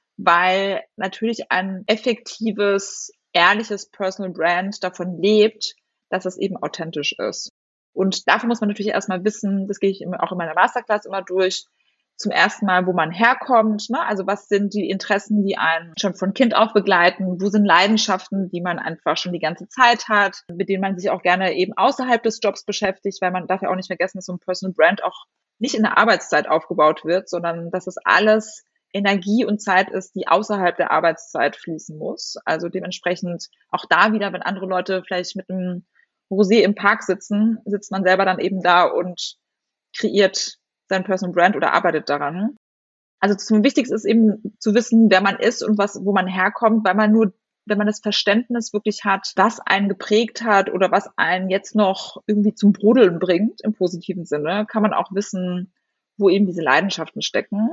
weil natürlich ein effektives, ehrliches Personal Brand davon lebt, dass es eben authentisch ist. Und dafür muss man natürlich erstmal wissen, das gehe ich auch in meiner Masterclass immer durch, zum ersten Mal, wo man herkommt, ne? Also was sind die Interessen, die einen schon von Kind auf begleiten, wo sind Leidenschaften, die man einfach schon die ganze Zeit hat, mit denen man sich auch gerne eben außerhalb des Jobs beschäftigt, weil man darf ja auch nicht vergessen, dass so ein Personal Brand auch nicht in der Arbeitszeit aufgebaut wird, sondern dass es alles Energie und Zeit ist, die außerhalb der Arbeitszeit fließen muss. Also dementsprechend auch da wieder, wenn andere Leute vielleicht mit einem Rosé im Park sitzen, sitzt man selber dann eben da und kreiert sein Personal Brand oder arbeitet daran. Also zum Wichtigsten ist eben zu wissen, wer man ist und was, wo man herkommt, weil man nur, wenn man das Verständnis wirklich hat, was einen geprägt hat oder was einen jetzt noch irgendwie zum Brodeln bringt, im positiven Sinne, kann man auch wissen, wo eben diese Leidenschaften stecken.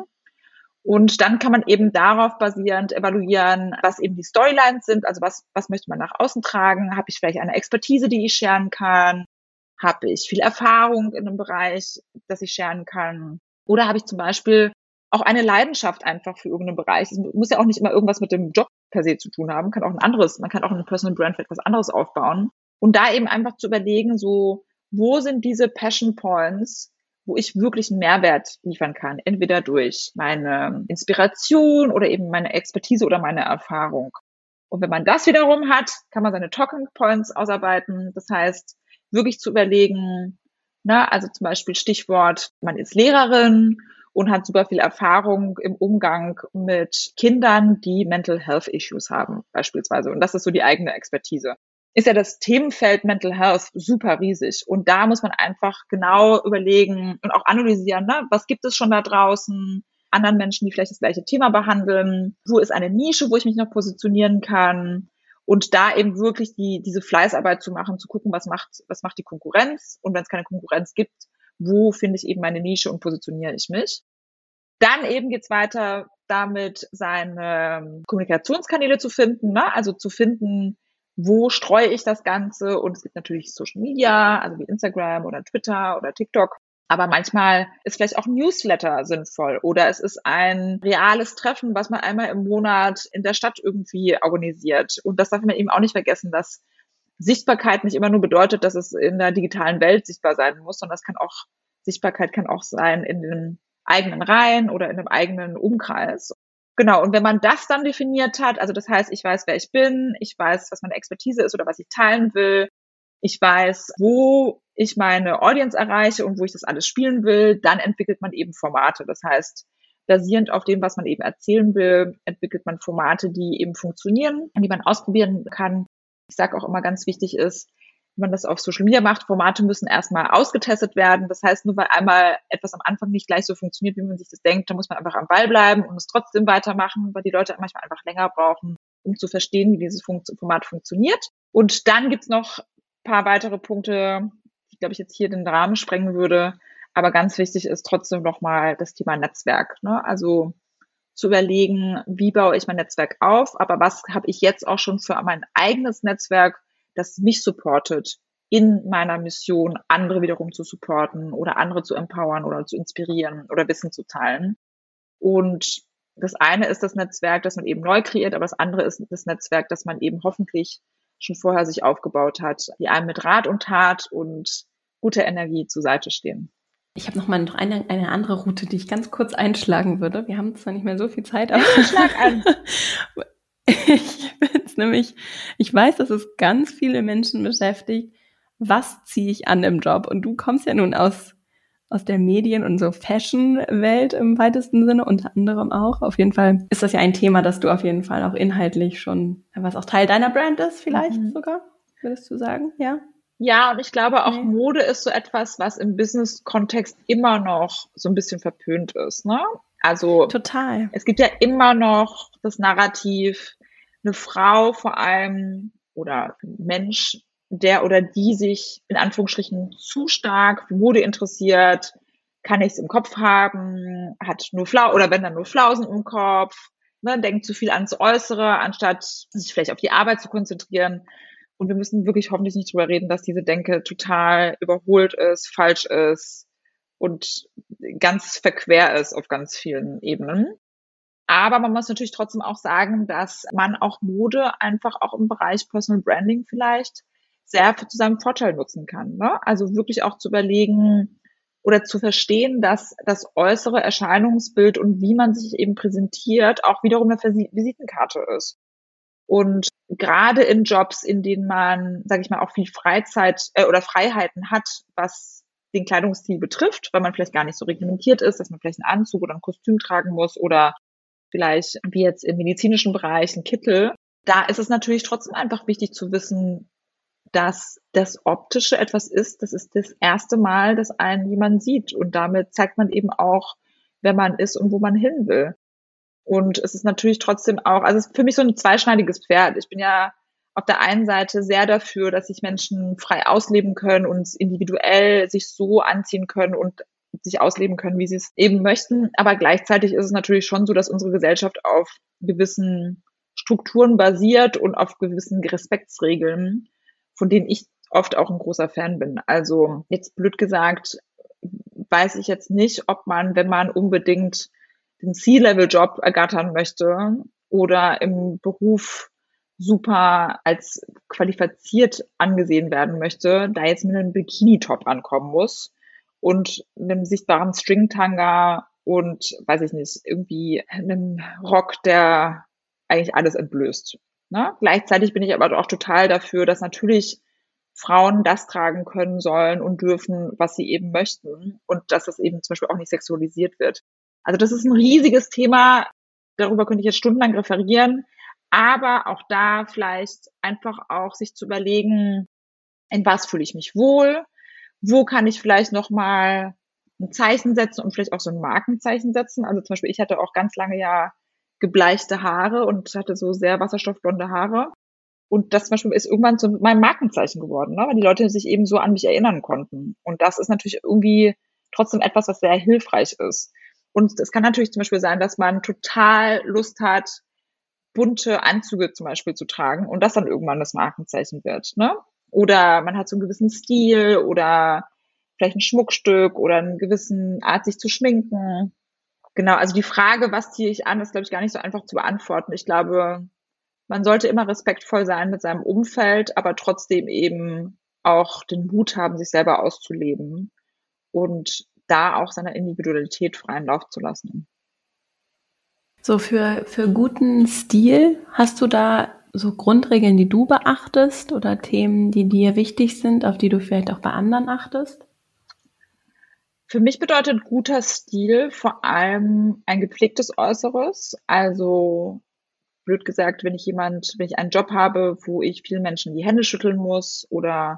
Und dann kann man eben darauf basierend evaluieren, was eben die Storylines sind, also was, was möchte man nach außen tragen, habe ich vielleicht eine Expertise, die ich scheren kann, habe ich viel Erfahrung in einem Bereich, das ich scheren kann, oder habe ich zum Beispiel auch eine Leidenschaft einfach für irgendeinen Bereich. Es muss ja auch nicht immer irgendwas mit dem Job per se zu tun haben, kann auch ein anderes, man kann auch eine Personal Brand für etwas anderes aufbauen und da eben einfach zu überlegen, so, wo sind diese Passion Points, wo ich wirklich einen Mehrwert liefern kann, entweder durch meine Inspiration oder eben meine Expertise oder meine Erfahrung. Und wenn man das wiederum hat, kann man seine Talking Points ausarbeiten. Das heißt, wirklich zu überlegen, na, also zum Beispiel Stichwort, man ist Lehrerin und hat super viel Erfahrung im Umgang mit Kindern, die Mental Health Issues haben, beispielsweise. Und das ist so die eigene Expertise. Ist ja das Themenfeld Mental Health super riesig. Und da muss man einfach genau überlegen und auch analysieren, ne? Was gibt es schon da draußen, anderen Menschen, die vielleicht das gleiche Thema behandeln? Wo ist eine Nische, wo ich mich noch positionieren kann? Und da eben wirklich die, diese Fleißarbeit zu machen, zu gucken, was macht, was macht die Konkurrenz? Und wenn es keine Konkurrenz gibt, wo finde ich eben meine Nische und positioniere ich mich? Dann eben geht's weiter damit, seine Kommunikationskanäle zu finden, ne? Also zu finden, wo streue ich das Ganze? Und es gibt natürlich Social Media, also wie Instagram oder Twitter oder TikTok. Aber manchmal ist vielleicht auch ein Newsletter sinnvoll oder es ist ein reales Treffen, was man einmal im Monat in der Stadt irgendwie organisiert. Und das darf man eben auch nicht vergessen, dass Sichtbarkeit nicht immer nur bedeutet, dass es in der digitalen Welt sichtbar sein muss, sondern das kann auch, Sichtbarkeit kann auch sein in den eigenen Reihen oder in einem eigenen Umkreis. Genau, und wenn man das dann definiert hat, also das heißt, ich weiß, wer ich bin, ich weiß, was meine Expertise ist oder was ich teilen will, ich weiß, wo ich meine Audience erreiche und wo ich das alles spielen will, dann entwickelt man eben Formate. Das heißt, basierend auf dem, was man eben erzählen will, entwickelt man Formate, die eben funktionieren, die man ausprobieren kann. Ich sage auch immer, ganz wichtig ist, wenn man das auf Social Media macht, Formate müssen erstmal ausgetestet werden. Das heißt, nur weil einmal etwas am Anfang nicht gleich so funktioniert, wie man sich das denkt, dann muss man einfach am Ball bleiben und es trotzdem weitermachen, weil die Leute manchmal einfach länger brauchen, um zu verstehen, wie dieses Format funktioniert. Und dann gibt's noch ein paar weitere Punkte, die, glaube ich, jetzt hier den Rahmen sprengen würde. Aber ganz wichtig ist trotzdem nochmal das Thema Netzwerk, ne? Also zu überlegen, wie baue ich mein Netzwerk auf, aber was habe ich jetzt auch schon für mein eigenes Netzwerk, das mich supportet, in meiner Mission, andere wiederum zu supporten oder andere zu empowern oder zu inspirieren oder Wissen zu teilen. Und das eine ist das Netzwerk, das man eben neu kreiert, aber das andere ist das Netzwerk, das man eben hoffentlich schon vorher sich aufgebaut hat, die einem mit Rat und Tat und guter Energie zur Seite stehen. Ich habe noch mal noch eine, eine andere Route, die ich ganz kurz einschlagen würde. Wir haben zwar nicht mehr so viel Zeit, aber schlag an. Ich bin's nämlich, ich weiß, dass es ganz viele Menschen beschäftigt. Was ziehe ich an im Job? Und du kommst ja nun aus aus der Medien- und so Fashion-Welt im weitesten Sinne, unter anderem auch. Auf jeden Fall ist das ja ein Thema, das du auf jeden Fall auch inhaltlich schon, was auch Teil deiner Brand ist, vielleicht mhm. sogar, würdest du sagen, ja? Ja, und ich glaube auch, nee. Mode ist so etwas, was im Business-Kontext immer noch so ein bisschen verpönt ist, ne? Also total. Es gibt ja immer noch das Narrativ, eine Frau vor allem oder ein Mensch, der oder die sich in Anführungsstrichen zu stark für Mode interessiert, kann nichts im Kopf haben, hat nur Flau oder wenn dann nur Flausen im Kopf, ne, denkt zu viel ans Äußere, anstatt sich vielleicht auf die Arbeit zu konzentrieren. Und wir müssen wirklich hoffentlich nicht drüber reden, dass diese Denke total überholt ist, falsch ist und ganz verquer ist auf ganz vielen Ebenen. Aber man muss natürlich trotzdem auch sagen, dass man auch Mode einfach auch im Bereich Personal Branding vielleicht sehr zu seinem Vorteil nutzen kann, ne? Also wirklich auch zu überlegen oder zu verstehen, dass das äußere Erscheinungsbild und wie man sich eben präsentiert auch wiederum eine Visitenkarte ist. Und gerade in Jobs, in denen man, sage ich mal, auch viel Freizeit äh, oder Freiheiten hat, was den Kleidungsstil betrifft, weil man vielleicht gar nicht so reglementiert ist, dass man vielleicht einen Anzug oder ein Kostüm tragen muss oder vielleicht wie jetzt im medizinischen Bereich ein Kittel, da ist es natürlich trotzdem einfach wichtig zu wissen, dass das Optische etwas ist, das ist das erste Mal, dass einen jemand sieht und damit zeigt man eben auch, wer man ist und wo man hin will. Und es ist natürlich trotzdem auch, also es ist für mich so ein zweischneidiges Pferd. Ich bin ja auf der einen Seite sehr dafür, dass sich Menschen frei ausleben können und individuell sich so anziehen können und sich ausleben können, wie sie es eben möchten. Aber gleichzeitig ist es natürlich schon so, dass unsere Gesellschaft auf gewissen Strukturen basiert und auf gewissen Respektsregeln, von denen ich oft auch ein großer Fan bin. Also jetzt blöd gesagt, weiß ich jetzt nicht, ob man, wenn man unbedingt den C-Level-Job ergattern möchte oder im Beruf super als qualifiziert angesehen werden möchte, da jetzt mit einem Bikini-Top ankommen muss und einem sichtbaren Stringtanga und, weiß ich nicht, irgendwie einem Rock, der eigentlich alles entblößt. Ne? Gleichzeitig bin ich aber auch total dafür, dass natürlich Frauen das tragen können sollen und dürfen, was sie eben möchten und dass das eben zum Beispiel auch nicht sexualisiert wird. Also das ist ein riesiges Thema, darüber könnte ich jetzt stundenlang referieren, aber auch da vielleicht einfach auch sich zu überlegen, in was fühle ich mich wohl, wo kann ich vielleicht nochmal ein Zeichen setzen und vielleicht auch so ein Markenzeichen setzen. Also zum Beispiel, ich hatte auch ganz lange ja gebleichte Haare und hatte so sehr wasserstoffblonde Haare. Und das zum Beispiel ist irgendwann zu meinem Markenzeichen geworden, ne? Weil die Leute sich eben so an mich erinnern konnten. Und das ist natürlich irgendwie trotzdem etwas, was sehr hilfreich ist. Und es kann natürlich zum Beispiel sein, dass man total Lust hat, bunte Anzüge zum Beispiel zu tragen und das dann irgendwann das Markenzeichen wird, ne? Oder man hat so einen gewissen Stil oder vielleicht ein Schmuckstück oder einen gewissen Art, sich zu schminken. Genau, also die Frage, was ziehe ich an, ist, glaube ich, gar nicht so einfach zu beantworten. Ich glaube, man sollte immer respektvoll sein mit seinem Umfeld, aber trotzdem eben auch den Mut haben, sich selber auszuleben und da auch seiner Individualität freien Lauf zu lassen. So für, für guten Stil, hast du da so Grundregeln, die du beachtest oder Themen, die dir wichtig sind, auf die du vielleicht auch bei anderen achtest? Für mich bedeutet guter Stil vor allem ein gepflegtes Äußeres. Also blöd gesagt, wenn ich jemand, wenn ich einen Job habe, wo ich vielen Menschen die Hände schütteln muss oder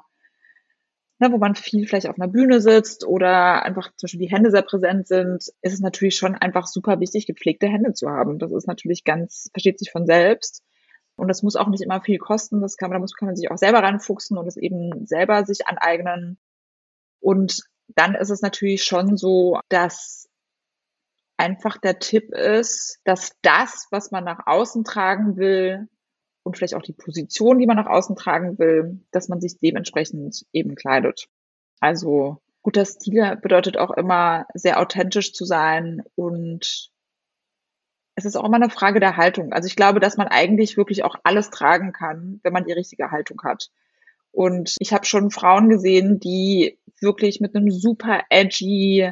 ne, wo man viel vielleicht auf einer Bühne sitzt oder einfach zum Beispiel die Hände sehr präsent sind, ist es natürlich schon einfach super wichtig, gepflegte Hände zu haben. Das ist natürlich ganz, versteht sich von selbst. Und das muss auch nicht immer viel kosten. Das kann man, da muss, kann man sich auch selber reinfuchsen und es eben selber sich aneignen. Und dann ist es natürlich schon so, dass einfach der Tipp ist, dass das, was man nach außen tragen will und vielleicht auch die Position, die man nach außen tragen will, dass man sich dementsprechend eben kleidet. Also guter Stil bedeutet auch immer sehr authentisch zu sein und es ist auch immer eine Frage der Haltung. Also ich glaube, dass man eigentlich wirklich auch alles tragen kann, wenn man die richtige Haltung hat. Und ich habe schon Frauen gesehen, die wirklich mit einem super edgy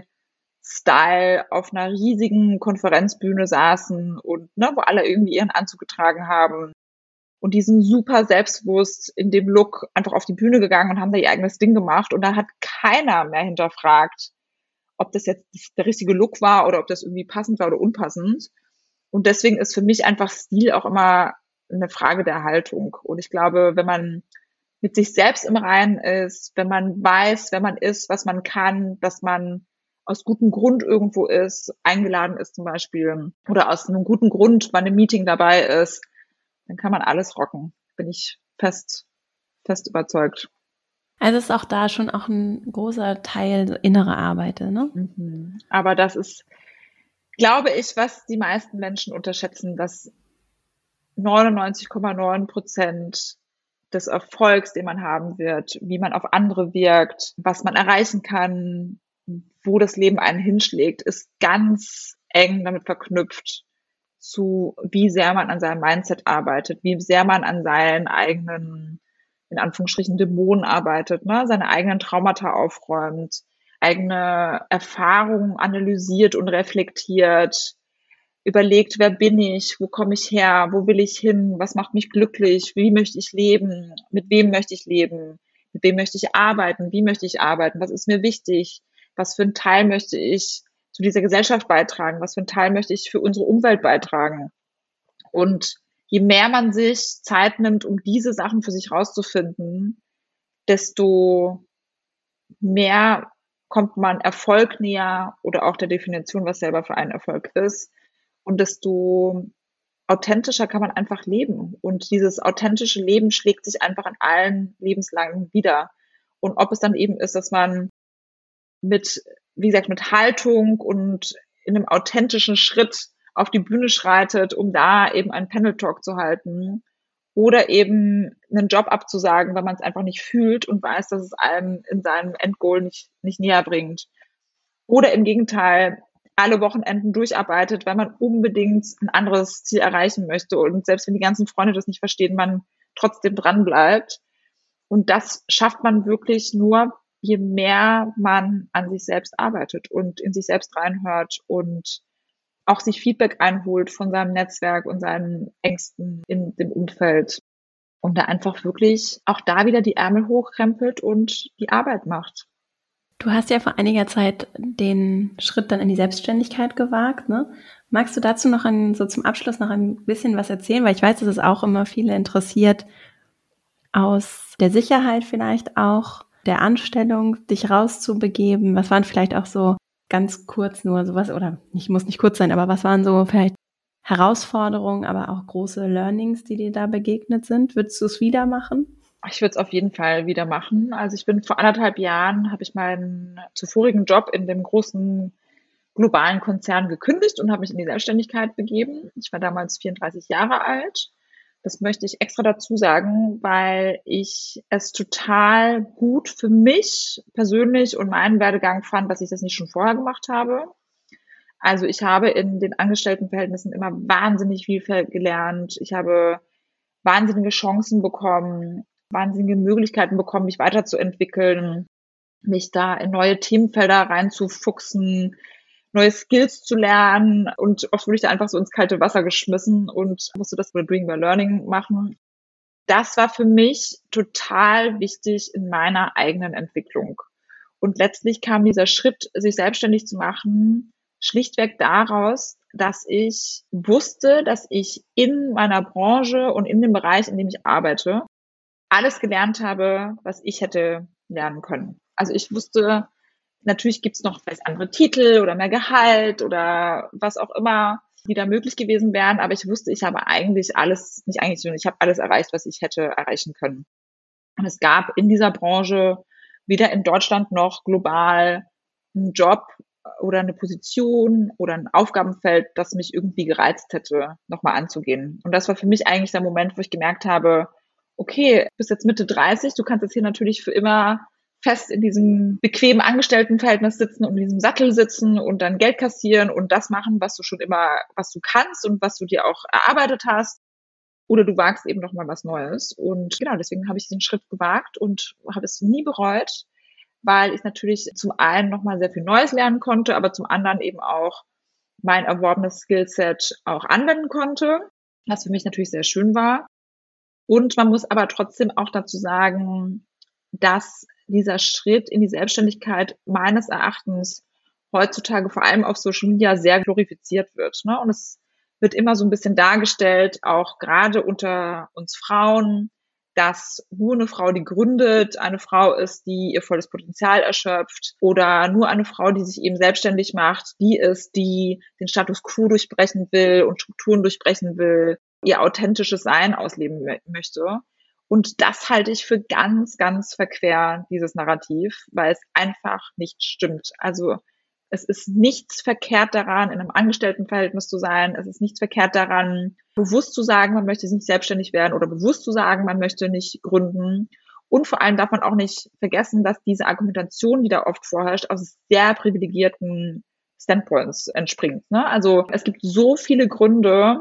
Style auf einer riesigen Konferenzbühne saßen und ne, wo alle irgendwie ihren Anzug getragen haben. Und die sind super selbstbewusst in dem Look einfach auf die Bühne gegangen und haben da ihr eigenes Ding gemacht. Und da hat keiner mehr hinterfragt, ob das jetzt der richtige Look war oder ob das irgendwie passend war oder unpassend. Und deswegen ist für mich einfach Stil auch immer eine Frage der Haltung. Und ich glaube, wenn man mit sich selbst im Reinen ist, wenn man weiß, wer man ist, was man kann, dass man aus gutem Grund irgendwo ist, eingeladen ist zum Beispiel, oder aus einem guten Grund bei einem Meeting dabei ist, dann kann man alles rocken. Bin ich fest, fest überzeugt. Also ist auch da schon auch ein großer Teil so innere Arbeit, ne? Mhm. Aber das ist, glaube ich, was die meisten Menschen unterschätzen, dass neunundneunzig Komma neun Prozent des Erfolgs, den man haben wird, wie man auf andere wirkt, was man erreichen kann, wo das Leben einen hinschlägt, ist ganz eng damit verknüpft zu, wie sehr man an seinem Mindset arbeitet, wie sehr man an seinen eigenen, in Anführungsstrichen, Dämonen arbeitet, ne, seine eigenen Traumata aufräumt, eigene Erfahrungen analysiert und reflektiert, überlegt, wer bin ich, wo komme ich her, wo will ich hin, was macht mich glücklich, wie möchte ich leben, mit wem möchte ich leben, mit wem möchte ich arbeiten, wie möchte ich arbeiten, was ist mir wichtig, was für einen Teil möchte ich zu dieser Gesellschaft beitragen, was für einen Teil möchte ich für unsere Umwelt beitragen. Und je mehr man sich Zeit nimmt, um diese Sachen für sich rauszufinden, desto mehr kommt man Erfolg näher oder auch der Definition, was selber für einen Erfolg ist. Und desto authentischer kann man einfach leben. Und dieses authentische Leben schlägt sich einfach in allen Lebenslagen wieder. Und ob es dann eben ist, dass man mit, wie gesagt, mit Haltung und in einem authentischen Schritt auf die Bühne schreitet, um da eben einen Panel-Talk zu halten oder eben einen Job abzusagen, weil man es einfach nicht fühlt und weiß, dass es einem in seinem Endgoal nicht, nicht näher bringt. Oder im Gegenteil, alle Wochenenden durcharbeitet, weil man unbedingt ein anderes Ziel erreichen möchte. Und selbst wenn die ganzen Freunde das nicht verstehen, man trotzdem dran bleibt. Und das schafft man wirklich nur, je mehr man an sich selbst arbeitet und in sich selbst reinhört und auch sich Feedback einholt von seinem Netzwerk und seinen Ängsten in dem Umfeld. Und da einfach wirklich auch da wieder die Ärmel hochkrempelt und die Arbeit macht. Du hast ja vor einiger Zeit den Schritt dann in die Selbstständigkeit gewagt, ne? Magst du dazu noch ein, so zum Abschluss noch ein bisschen was erzählen? Weil ich weiß, dass es auch immer viele interessiert, aus der Sicherheit vielleicht auch, der Anstellung, dich rauszubegeben. Was waren vielleicht auch so ganz kurz nur sowas, oder nicht, muss nicht kurz sein, aber was waren so vielleicht Herausforderungen, aber auch große Learnings, die dir da begegnet sind? Würdest du es wieder machen? Ich würde es auf jeden Fall wieder machen. Also ich bin vor anderthalb Jahren, habe ich meinen zuvorigen Job in dem großen globalen Konzern gekündigt und habe mich in die Selbstständigkeit begeben. Ich war damals vierunddreißig Jahre alt. Das möchte ich extra dazu sagen, weil ich es total gut für mich persönlich und meinen Werdegang fand, dass ich das nicht schon vorher gemacht habe. Also ich habe in den Angestelltenverhältnissen immer wahnsinnig viel gelernt. Ich habe wahnsinnige Chancen bekommen, wahnsinnige Möglichkeiten bekommen, mich weiterzuentwickeln, mich da in neue Themenfelder reinzufuchsen, neue Skills zu lernen. Und oft wurde ich da einfach so ins kalte Wasser geschmissen und musste das by Doing by Learning machen. Das war für mich total wichtig in meiner eigenen Entwicklung. Und letztlich kam dieser Schritt, sich selbstständig zu machen, schlichtweg daraus, dass ich wusste, dass ich in meiner Branche und in dem Bereich, in dem ich arbeite, alles gelernt habe, was ich hätte lernen können. Also ich wusste, natürlich gibt es noch vielleicht andere Titel oder mehr Gehalt oder was auch immer, die da möglich gewesen wären, aber ich wusste, ich habe eigentlich alles, nicht eigentlich, sondern ich habe alles erreicht, was ich hätte erreichen können. Und es gab in dieser Branche weder in Deutschland noch global einen Job oder eine Position oder ein Aufgabenfeld, das mich irgendwie gereizt hätte, nochmal anzugehen. Und das war für mich eigentlich der Moment, wo ich gemerkt habe, okay, du bist jetzt Mitte dreißig, du kannst jetzt hier natürlich für immer fest in diesem bequemen Angestelltenverhältnis sitzen und in diesem Sattel sitzen und dann Geld kassieren und das machen, was du schon immer, was du kannst und was du dir auch erarbeitet hast. Oder du wagst eben nochmal was Neues. Und genau, deswegen habe ich diesen Schritt gewagt und habe es nie bereut, weil ich natürlich zum einen nochmal sehr viel Neues lernen konnte, aber zum anderen eben auch mein erworbenes Skillset auch anwenden konnte, was für mich natürlich sehr schön war. Und man muss aber trotzdem auch dazu sagen, dass dieser Schritt in die Selbstständigkeit meines Erachtens heutzutage vor allem auf Social Media sehr glorifiziert wird, ne? Und es wird immer so ein bisschen dargestellt, auch gerade unter uns Frauen, dass nur eine Frau, die gründet, eine Frau ist, die ihr volles Potenzial erschöpft oder nur eine Frau, die sich eben selbstständig macht, die ist, die den Status quo durchbrechen will und Strukturen durchbrechen will, ihr authentisches Sein ausleben möchte. Und das halte ich für ganz, ganz verquer, dieses Narrativ, weil es einfach nicht stimmt. Also es ist nichts verkehrt daran, in einem Angestelltenverhältnis zu sein. Es ist nichts verkehrt daran, bewusst zu sagen, man möchte nicht selbstständig werden oder bewusst zu sagen, man möchte nicht gründen. Und vor allem darf man auch nicht vergessen, dass diese Argumentation, die da oft vorherrscht, aus sehr privilegierten Standpoints entspringt, ne? Also es gibt so viele Gründe,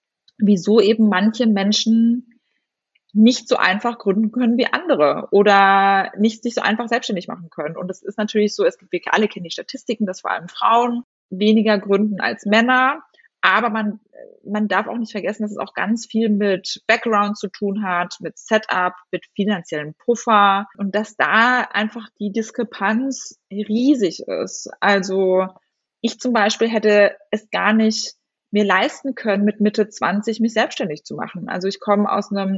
wieso eben manche Menschen nicht so einfach gründen können wie andere oder nicht sich so einfach selbstständig machen können. Und es ist natürlich so, es gibt, wir alle kennen die Statistiken, dass vor allem Frauen weniger gründen als Männer. Aber man, man darf auch nicht vergessen, dass es auch ganz viel mit Background zu tun hat, mit Setup, mit finanziellen Puffer und dass da einfach die Diskrepanz riesig ist. Also ich zum Beispiel hätte es gar nicht mir leisten können, mit Mitte zwanzig mich selbstständig zu machen. Also ich komme aus einem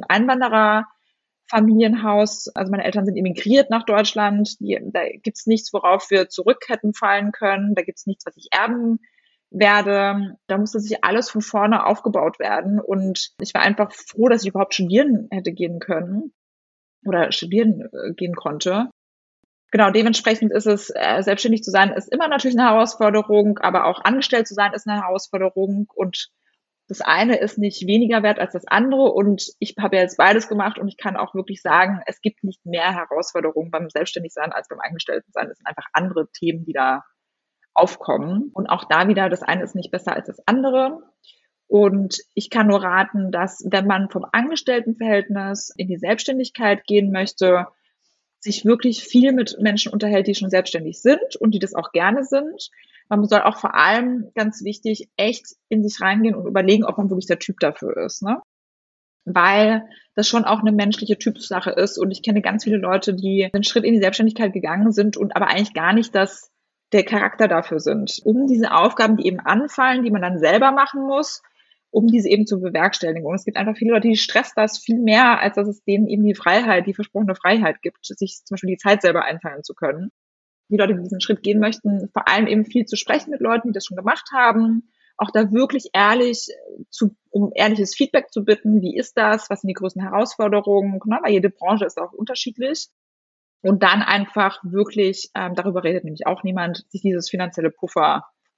Einwanderer-Familienhaus, also meine Eltern sind emigriert nach Deutschland, die, da gibt's nichts, worauf wir zurück hätten fallen können, da gibt's nichts, was ich erben werde, da musste sich alles von vorne aufgebaut werden und ich war einfach froh, dass ich überhaupt studieren hätte gehen können oder studieren äh, gehen konnte. Genau, dementsprechend ist es, äh, selbstständig zu sein, ist immer natürlich eine Herausforderung, aber auch angestellt zu sein, ist eine Herausforderung und das eine ist nicht weniger wert als das andere und ich habe ja jetzt beides gemacht und ich kann auch wirklich sagen, es gibt nicht mehr Herausforderungen beim Selbstständigsein als beim Angestelltensein. Es sind einfach andere Themen, die da aufkommen und auch da wieder, das eine ist nicht besser als das andere. Und ich kann nur raten, dass wenn man vom Angestelltenverhältnis in die Selbstständigkeit gehen möchte, sich wirklich viel mit Menschen unterhält, die schon selbstständig sind und die das auch gerne sind. Man soll auch vor allem, ganz wichtig, echt in sich reingehen und überlegen, ob man wirklich der Typ dafür ist, ne? Weil das schon auch eine menschliche Typsache ist und ich kenne ganz viele Leute, die einen Schritt in die Selbstständigkeit gegangen sind und aber eigentlich gar nicht das, der Charakter dafür sind. Um diese Aufgaben, die eben anfallen, die man dann selber machen muss, um diese eben zu bewerkstelligen. Und es gibt einfach viele Leute, die stresst das viel mehr, als dass es denen eben die Freiheit, die versprochene Freiheit gibt, sich zum Beispiel die Zeit selber einteilen zu können. Die Leute, die diesen Schritt gehen möchten, vor allem eben viel zu sprechen mit Leuten, die das schon gemacht haben, auch da wirklich ehrlich zu, um ehrliches Feedback zu bitten, wie ist das, was sind die größten Herausforderungen, ne? Weil jede Branche ist auch unterschiedlich. Und dann einfach wirklich, ähm, darüber redet nämlich auch niemand, sich dieses finanzielle Puffer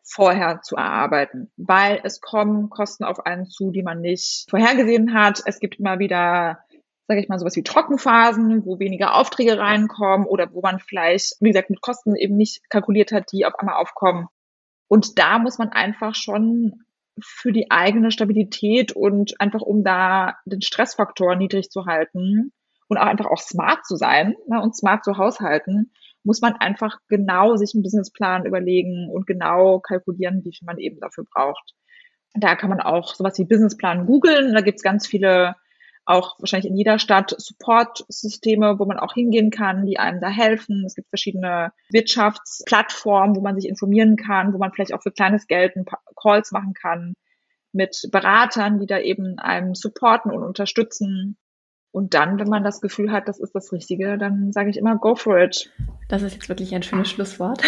vorher zu erarbeiten, weil es kommen Kosten auf einen zu, die man nicht vorhergesehen hat. Es gibt immer wieder, sage ich mal, sowas wie Trockenphasen, wo weniger Aufträge reinkommen oder wo man vielleicht, wie gesagt, mit Kosten eben nicht kalkuliert hat, die auf einmal aufkommen. Und da muss man einfach schon für die eigene Stabilität und einfach um da den Stressfaktor niedrig zu halten und auch einfach auch smart zu sein, ne, und smart zu haushalten, muss man einfach genau sich einen Businessplan überlegen und genau kalkulieren, wie viel man eben dafür braucht. Da kann man auch sowas wie Businessplan googeln. Da gibt's ganz viele, auch wahrscheinlich in jeder Stadt, Support-Systeme, wo man auch hingehen kann, die einem da helfen. Es gibt verschiedene Wirtschaftsplattformen, wo man sich informieren kann, wo man vielleicht auch für kleines Geld ein paar Calls machen kann mit Beratern, die da eben einem supporten und unterstützen. Und dann, wenn man das Gefühl hat, das ist das Richtige, dann sage ich immer, go for it. Das ist jetzt wirklich ein schönes Schlusswort.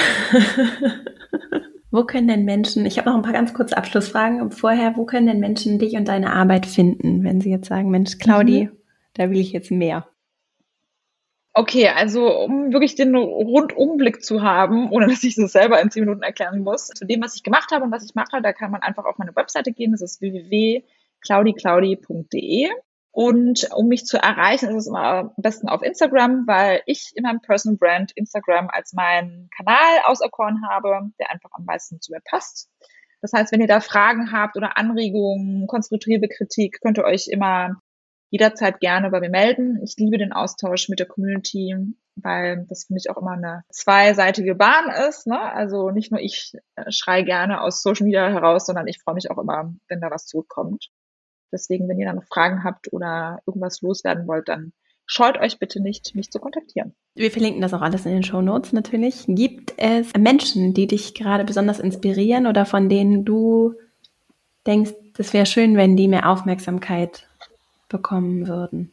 Wo können denn Menschen, ich habe noch ein paar ganz kurze Abschlussfragen vorher, wo können denn Menschen dich und deine Arbeit finden, wenn sie jetzt sagen, Mensch, Claudi, mhm. da will ich jetzt mehr? Okay, also um wirklich den Rundumblick zu haben, ohne dass ich das selber in zehn Minuten erklären muss, zu dem, was ich gemacht habe und was ich mache, da kann man einfach auf meine Webseite gehen, das ist w w w punkt claudi claudi punkt d e. Und um mich zu erreichen, ist es immer am besten auf Instagram, weil ich in meinem Personal Brand Instagram als meinen Kanal auserkoren habe, der einfach am meisten zu mir passt. Das heißt, wenn ihr da Fragen habt oder Anregungen, konstruktive Kritik, könnt ihr euch immer jederzeit gerne bei mir melden. Ich liebe den Austausch mit der Community, weil das für mich auch immer eine zweiseitige Bahn ist, ne? Also nicht nur ich schreie gerne aus Social Media heraus, sondern ich freue mich auch immer, wenn da was zurückkommt. Deswegen, wenn ihr da noch Fragen habt oder irgendwas loswerden wollt, dann scheut euch bitte nicht, mich zu kontaktieren. Wir verlinken das auch alles in den Shownotes natürlich. Gibt es Menschen, die dich gerade besonders inspirieren oder von denen du denkst, es wäre schön, wenn die mehr Aufmerksamkeit bekommen würden?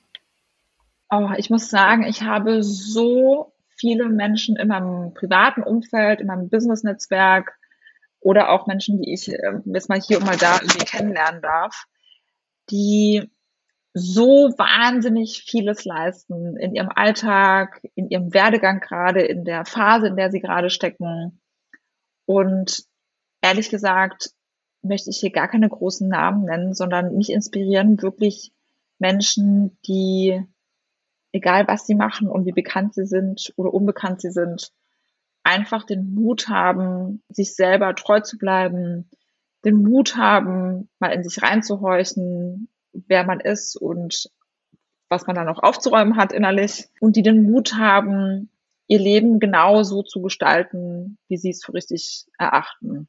Oh, ich muss sagen, ich habe so viele Menschen in meinem privaten Umfeld, in meinem Business-Netzwerk oder auch Menschen, die ich äh, jetzt mal hier und mal da irgendwie kennenlernen darf, die so wahnsinnig vieles leisten in ihrem Alltag, in ihrem Werdegang gerade, in der Phase, in der sie gerade stecken. Und ehrlich gesagt möchte ich hier gar keine großen Namen nennen, sondern mich inspirieren wirklich Menschen, die, egal was sie machen und wie bekannt sie sind oder unbekannt sie sind, einfach den Mut haben, sich selber treu zu bleiben, den Mut haben, mal in sich reinzuhorchen, wer man ist und was man dann noch aufzuräumen hat innerlich, und die den Mut haben, ihr Leben genau so zu gestalten, wie sie es für richtig erachten.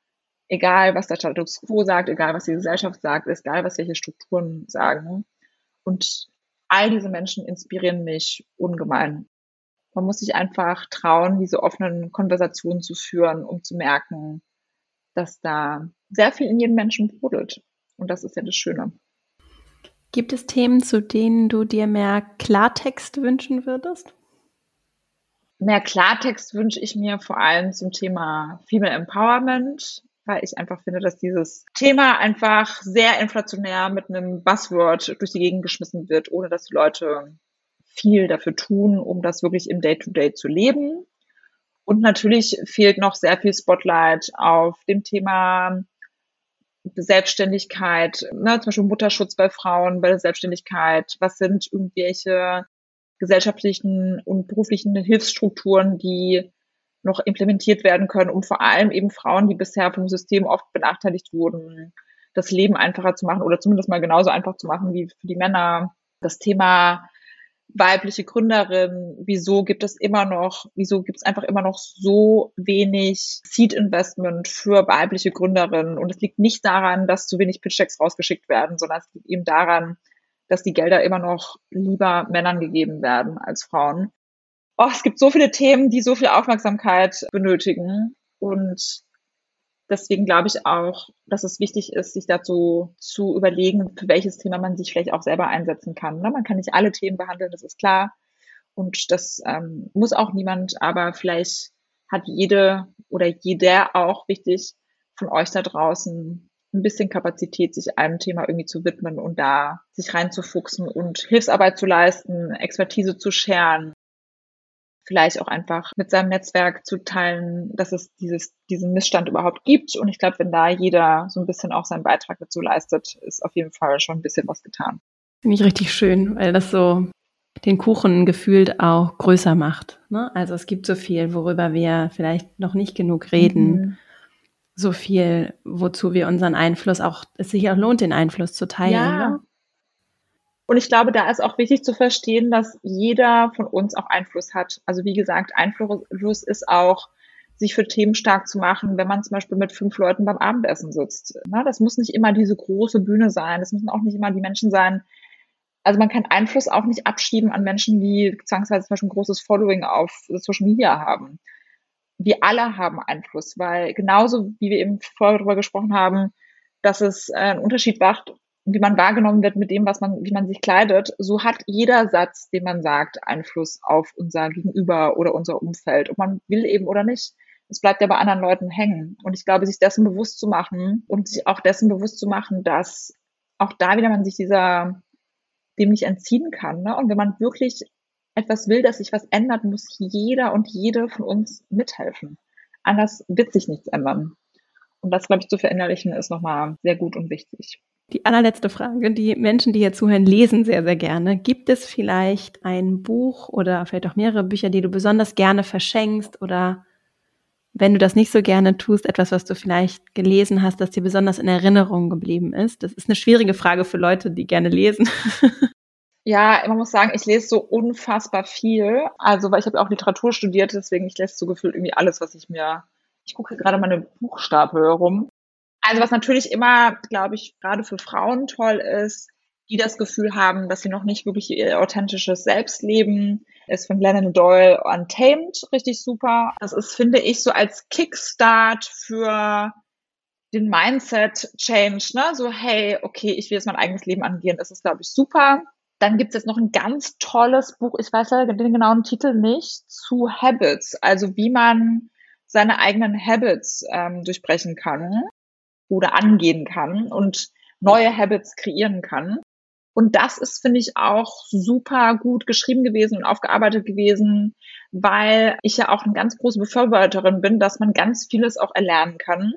Egal, was der Status quo sagt, egal, was die Gesellschaft sagt, egal, was welche Strukturen sagen. Und all diese Menschen inspirieren mich ungemein. Man muss sich einfach trauen, diese offenen Konversationen zu führen, um zu merken, dass da sehr viel in jedem Menschen brodelt. Und das ist ja das Schöne. Gibt es Themen, zu denen du dir mehr Klartext wünschen würdest? Mehr Klartext wünsche ich mir vor allem zum Thema Female Empowerment, weil ich einfach finde, dass dieses Thema einfach sehr inflationär mit einem Buzzword durch die Gegend geschmissen wird, ohne dass die Leute viel dafür tun, um das wirklich im Day-to-Day zu leben. Und natürlich fehlt noch sehr viel Spotlight auf dem Thema Selbstständigkeit, ne, zum Beispiel Mutterschutz bei Frauen, bei der Selbstständigkeit. Was sind irgendwelche gesellschaftlichen und beruflichen Hilfsstrukturen, die noch implementiert werden können, um vor allem eben Frauen, die bisher vom System oft benachteiligt wurden, das Leben einfacher zu machen oder zumindest mal genauso einfach zu machen wie für die Männer. Das Thema weibliche Gründerin, wieso gibt es immer noch, wieso gibt es einfach immer noch so wenig Seed-Investment für weibliche Gründerinnen? Und es liegt nicht daran, dass zu wenig Pitch-Decks rausgeschickt werden, sondern es liegt eben daran, dass die Gelder immer noch lieber Männern gegeben werden als Frauen. Oh, es gibt so viele Themen, die so viel Aufmerksamkeit benötigen. Und deswegen glaube ich auch, dass es wichtig ist, sich dazu zu überlegen, für welches Thema man sich vielleicht auch selber einsetzen kann. Man kann nicht alle Themen behandeln, das ist klar. Und das ähm, muss auch niemand, aber vielleicht hat jede oder jeder auch wichtig von euch da draußen ein bisschen Kapazität, sich einem Thema irgendwie zu widmen und da sich reinzufuchsen und Hilfsarbeit zu leisten, Expertise zu scheren. vielleicht auch einfach mit seinem Netzwerk zu teilen, dass es dieses, diesen Missstand überhaupt gibt. Und ich glaube, wenn da jeder so ein bisschen auch seinen Beitrag dazu leistet, ist auf jeden Fall schon ein bisschen was getan. Finde ich richtig schön, weil das so den Kuchen gefühlt auch größer macht. Ne? Also es gibt so viel, worüber wir vielleicht noch nicht genug reden. Mhm. So viel, wozu wir unseren Einfluss auch, es sich auch lohnt, den Einfluss zu teilen. Ja. Ne? Und ich glaube, da ist auch wichtig zu verstehen, dass jeder von uns auch Einfluss hat. Also wie gesagt, Einfluss ist auch, sich für Themen stark zu machen, wenn man zum Beispiel mit fünf Leuten beim Abendessen sitzt. Na, das muss nicht immer diese große Bühne sein. Das müssen auch nicht immer die Menschen sein. Also man kann Einfluss auch nicht abschieben an Menschen, die zwangsweise zum Beispiel ein großes Following auf Social Media haben. Wir alle haben Einfluss, weil genauso wie wir eben vorher darüber gesprochen haben, dass es einen Unterschied macht, wie man wahrgenommen wird mit dem, was man, wie man sich kleidet, so hat jeder Satz, den man sagt, Einfluss auf unser Gegenüber oder unser Umfeld, ob man will eben oder nicht. Es bleibt ja bei anderen Leuten hängen. Und ich glaube, sich dessen bewusst zu machen und sich auch dessen bewusst zu machen, dass auch da wieder man sich dieser, dem nicht entziehen kann. Ne? Und wenn man wirklich etwas will, dass sich was ändert, muss jeder und jede von uns mithelfen. Anders wird sich nichts ändern. Und das, glaube ich, zu verinnerlichen, ist nochmal sehr gut und wichtig. Die allerletzte Frage, die Menschen, die hier zuhören, lesen sehr, sehr gerne. Gibt es vielleicht ein Buch oder vielleicht auch mehrere Bücher, die du besonders gerne verschenkst oder wenn du das nicht so gerne tust, etwas, was du vielleicht gelesen hast, das dir besonders in Erinnerung geblieben ist? Das ist eine schwierige Frage für Leute, die gerne lesen. Ja, man muss sagen, ich lese so unfassbar viel. Also, weil ich habe auch Literatur studiert, deswegen ich lese so gefühlt irgendwie alles, was ich mir, ich gucke gerade meine Buchstapel rum. Also was natürlich immer, glaube ich, gerade für Frauen toll ist, die das Gefühl haben, dass sie noch nicht wirklich ihr authentisches Selbst leben, ist von Glennon Doyle Untamed richtig super. Das ist, finde ich, so als Kickstart für den Mindset-Change, ne? So, hey, okay, ich will jetzt mein eigenes Leben angehen. Das ist, glaube ich, super. Dann gibt es jetzt noch ein ganz tolles Buch, ich weiß ja den genauen Titel nicht, zu Habits, also wie man seine eigenen Habits ähm, durchbrechen kann oder angehen kann und neue Habits kreieren kann. Und das ist, finde ich, auch super gut geschrieben gewesen und aufgearbeitet gewesen, weil ich ja auch eine ganz große Befürworterin bin, dass man ganz vieles auch erlernen kann.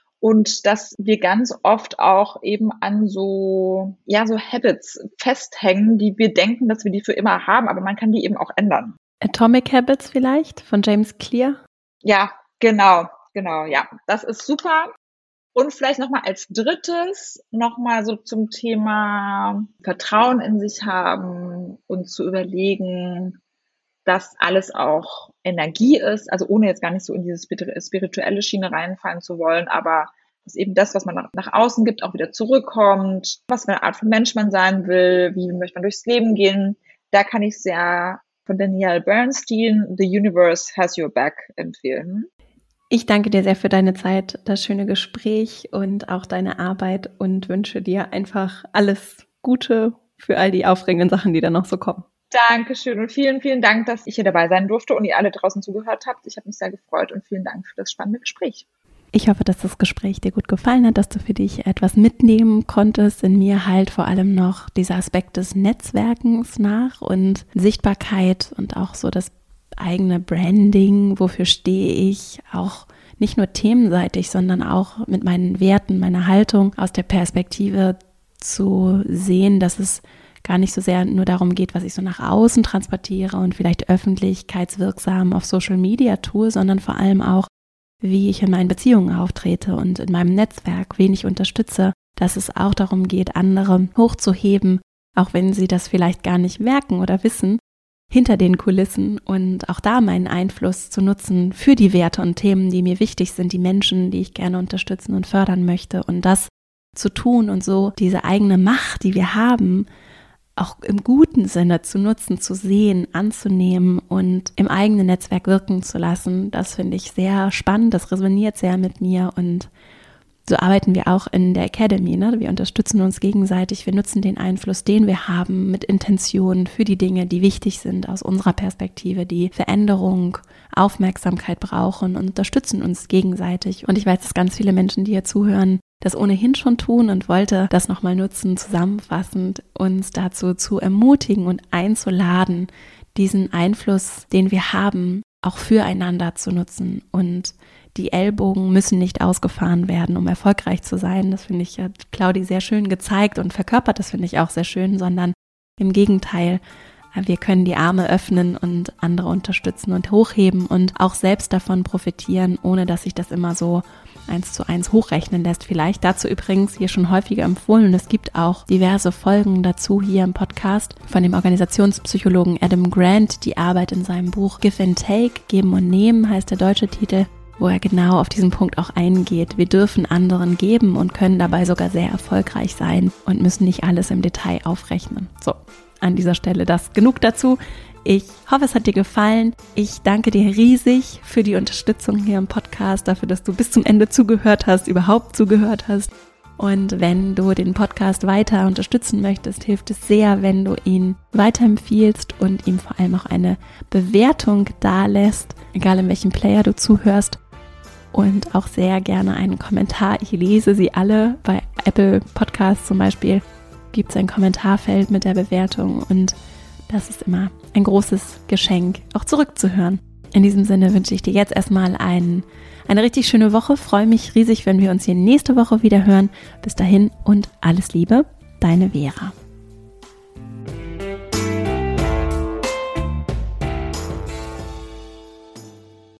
Und dass wir ganz oft auch eben an so, ja, so Habits festhängen, die wir denken, dass wir die für immer haben, aber man kann die eben auch ändern. Atomic Habits vielleicht von James Clear? Ja, genau, genau, ja. Das ist super. Und vielleicht nochmal als drittes, nochmal so zum Thema Vertrauen in sich haben und zu überlegen, dass alles auch Energie ist, also ohne jetzt gar nicht so in diese spirituelle Schiene reinfallen zu wollen, aber dass eben das, was man nach, nach außen gibt, auch wieder zurückkommt, was für eine Art von Mensch man sein will, wie möchte man durchs Leben gehen. Da kann ich sehr von Danielle Bernstein The Universe Has Your Back empfehlen. Ich danke dir sehr für deine Zeit, das schöne Gespräch und auch deine Arbeit und wünsche dir einfach alles Gute für all die aufregenden Sachen, die da noch so kommen. Dankeschön und vielen, vielen Dank, dass ich hier dabei sein durfte und ihr alle draußen zugehört habt. Ich habe mich sehr gefreut und vielen Dank für das spannende Gespräch. Ich hoffe, dass das Gespräch dir gut gefallen hat, dass du für dich etwas mitnehmen konntest. In mir halt vor allem noch dieser Aspekt des Netzwerkens nach und Sichtbarkeit und auch so das eigene Branding, wofür stehe ich, auch nicht nur themenseitig, sondern auch mit meinen Werten, meiner Haltung aus der Perspektive zu sehen, dass es gar nicht so sehr nur darum geht, was ich so nach außen transportiere und vielleicht öffentlichkeitswirksam auf Social Media tue, sondern vor allem auch, wie ich in meinen Beziehungen auftrete und in meinem Netzwerk, wen ich unterstütze, dass es auch darum geht, andere hochzuheben, auch wenn sie das vielleicht gar nicht merken oder wissen, hinter den Kulissen und auch da meinen Einfluss zu nutzen für die Werte und Themen, die mir wichtig sind, die Menschen, die ich gerne unterstützen und fördern möchte und das zu tun und so diese eigene Macht, die wir haben, auch im guten Sinne zu nutzen, zu sehen, anzunehmen und im eigenen Netzwerk wirken zu lassen. Das finde ich sehr spannend, das resoniert sehr mit mir und so arbeiten wir auch in der Academy. Ne? Wir unterstützen uns gegenseitig, wir nutzen den Einfluss, den wir haben, mit Intention für die Dinge, die wichtig sind aus unserer Perspektive, die Veränderung, Aufmerksamkeit brauchen und unterstützen uns gegenseitig. Und ich weiß, dass ganz viele Menschen, die hier zuhören, das ohnehin schon tun und wollte das nochmal nutzen, zusammenfassend uns dazu zu ermutigen und einzuladen, diesen Einfluss, den wir haben, auch füreinander zu nutzen. Und die Ellbogen müssen nicht ausgefahren werden, um erfolgreich zu sein. Das finde ich, hat Claudi sehr schön gezeigt und verkörpert, das finde ich auch sehr schön, sondern im Gegenteil, wir können die Arme öffnen und andere unterstützen und hochheben und auch selbst davon profitieren, ohne dass sich das immer so eins zu eins hochrechnen lässt. Vielleicht dazu übrigens hier schon häufiger empfohlen. Es gibt auch diverse Folgen dazu hier im Podcast von dem Organisationspsychologen Adam Grant, die Arbeit in seinem Buch Give and Take, Geben und Nehmen heißt der deutsche Titel, wo er genau auf diesen Punkt auch eingeht. Wir dürfen anderen geben und können dabei sogar sehr erfolgreich sein und müssen nicht alles im Detail aufrechnen. So, an dieser Stelle das genug dazu. Ich hoffe, es hat dir gefallen. Ich danke dir riesig für die Unterstützung hier im Podcast, dafür, dass du bis zum Ende zugehört hast, überhaupt zugehört hast. Und wenn du den Podcast weiter unterstützen möchtest, hilft es sehr, wenn du ihn weiterempfiehlst und ihm vor allem auch eine Bewertung dalässt, egal in welchem Player du zuhörst. Und auch sehr gerne einen Kommentar. Ich lese sie alle. Bei Apple Podcasts zum Beispiel gibt es ein Kommentarfeld mit der Bewertung und das ist immer ein großes Geschenk, auch zurückzuhören. In diesem Sinne wünsche ich dir jetzt erstmal ein, eine richtig schöne Woche. Freue mich riesig, wenn wir uns hier nächste Woche wieder hören. Bis dahin und alles Liebe, deine Vera.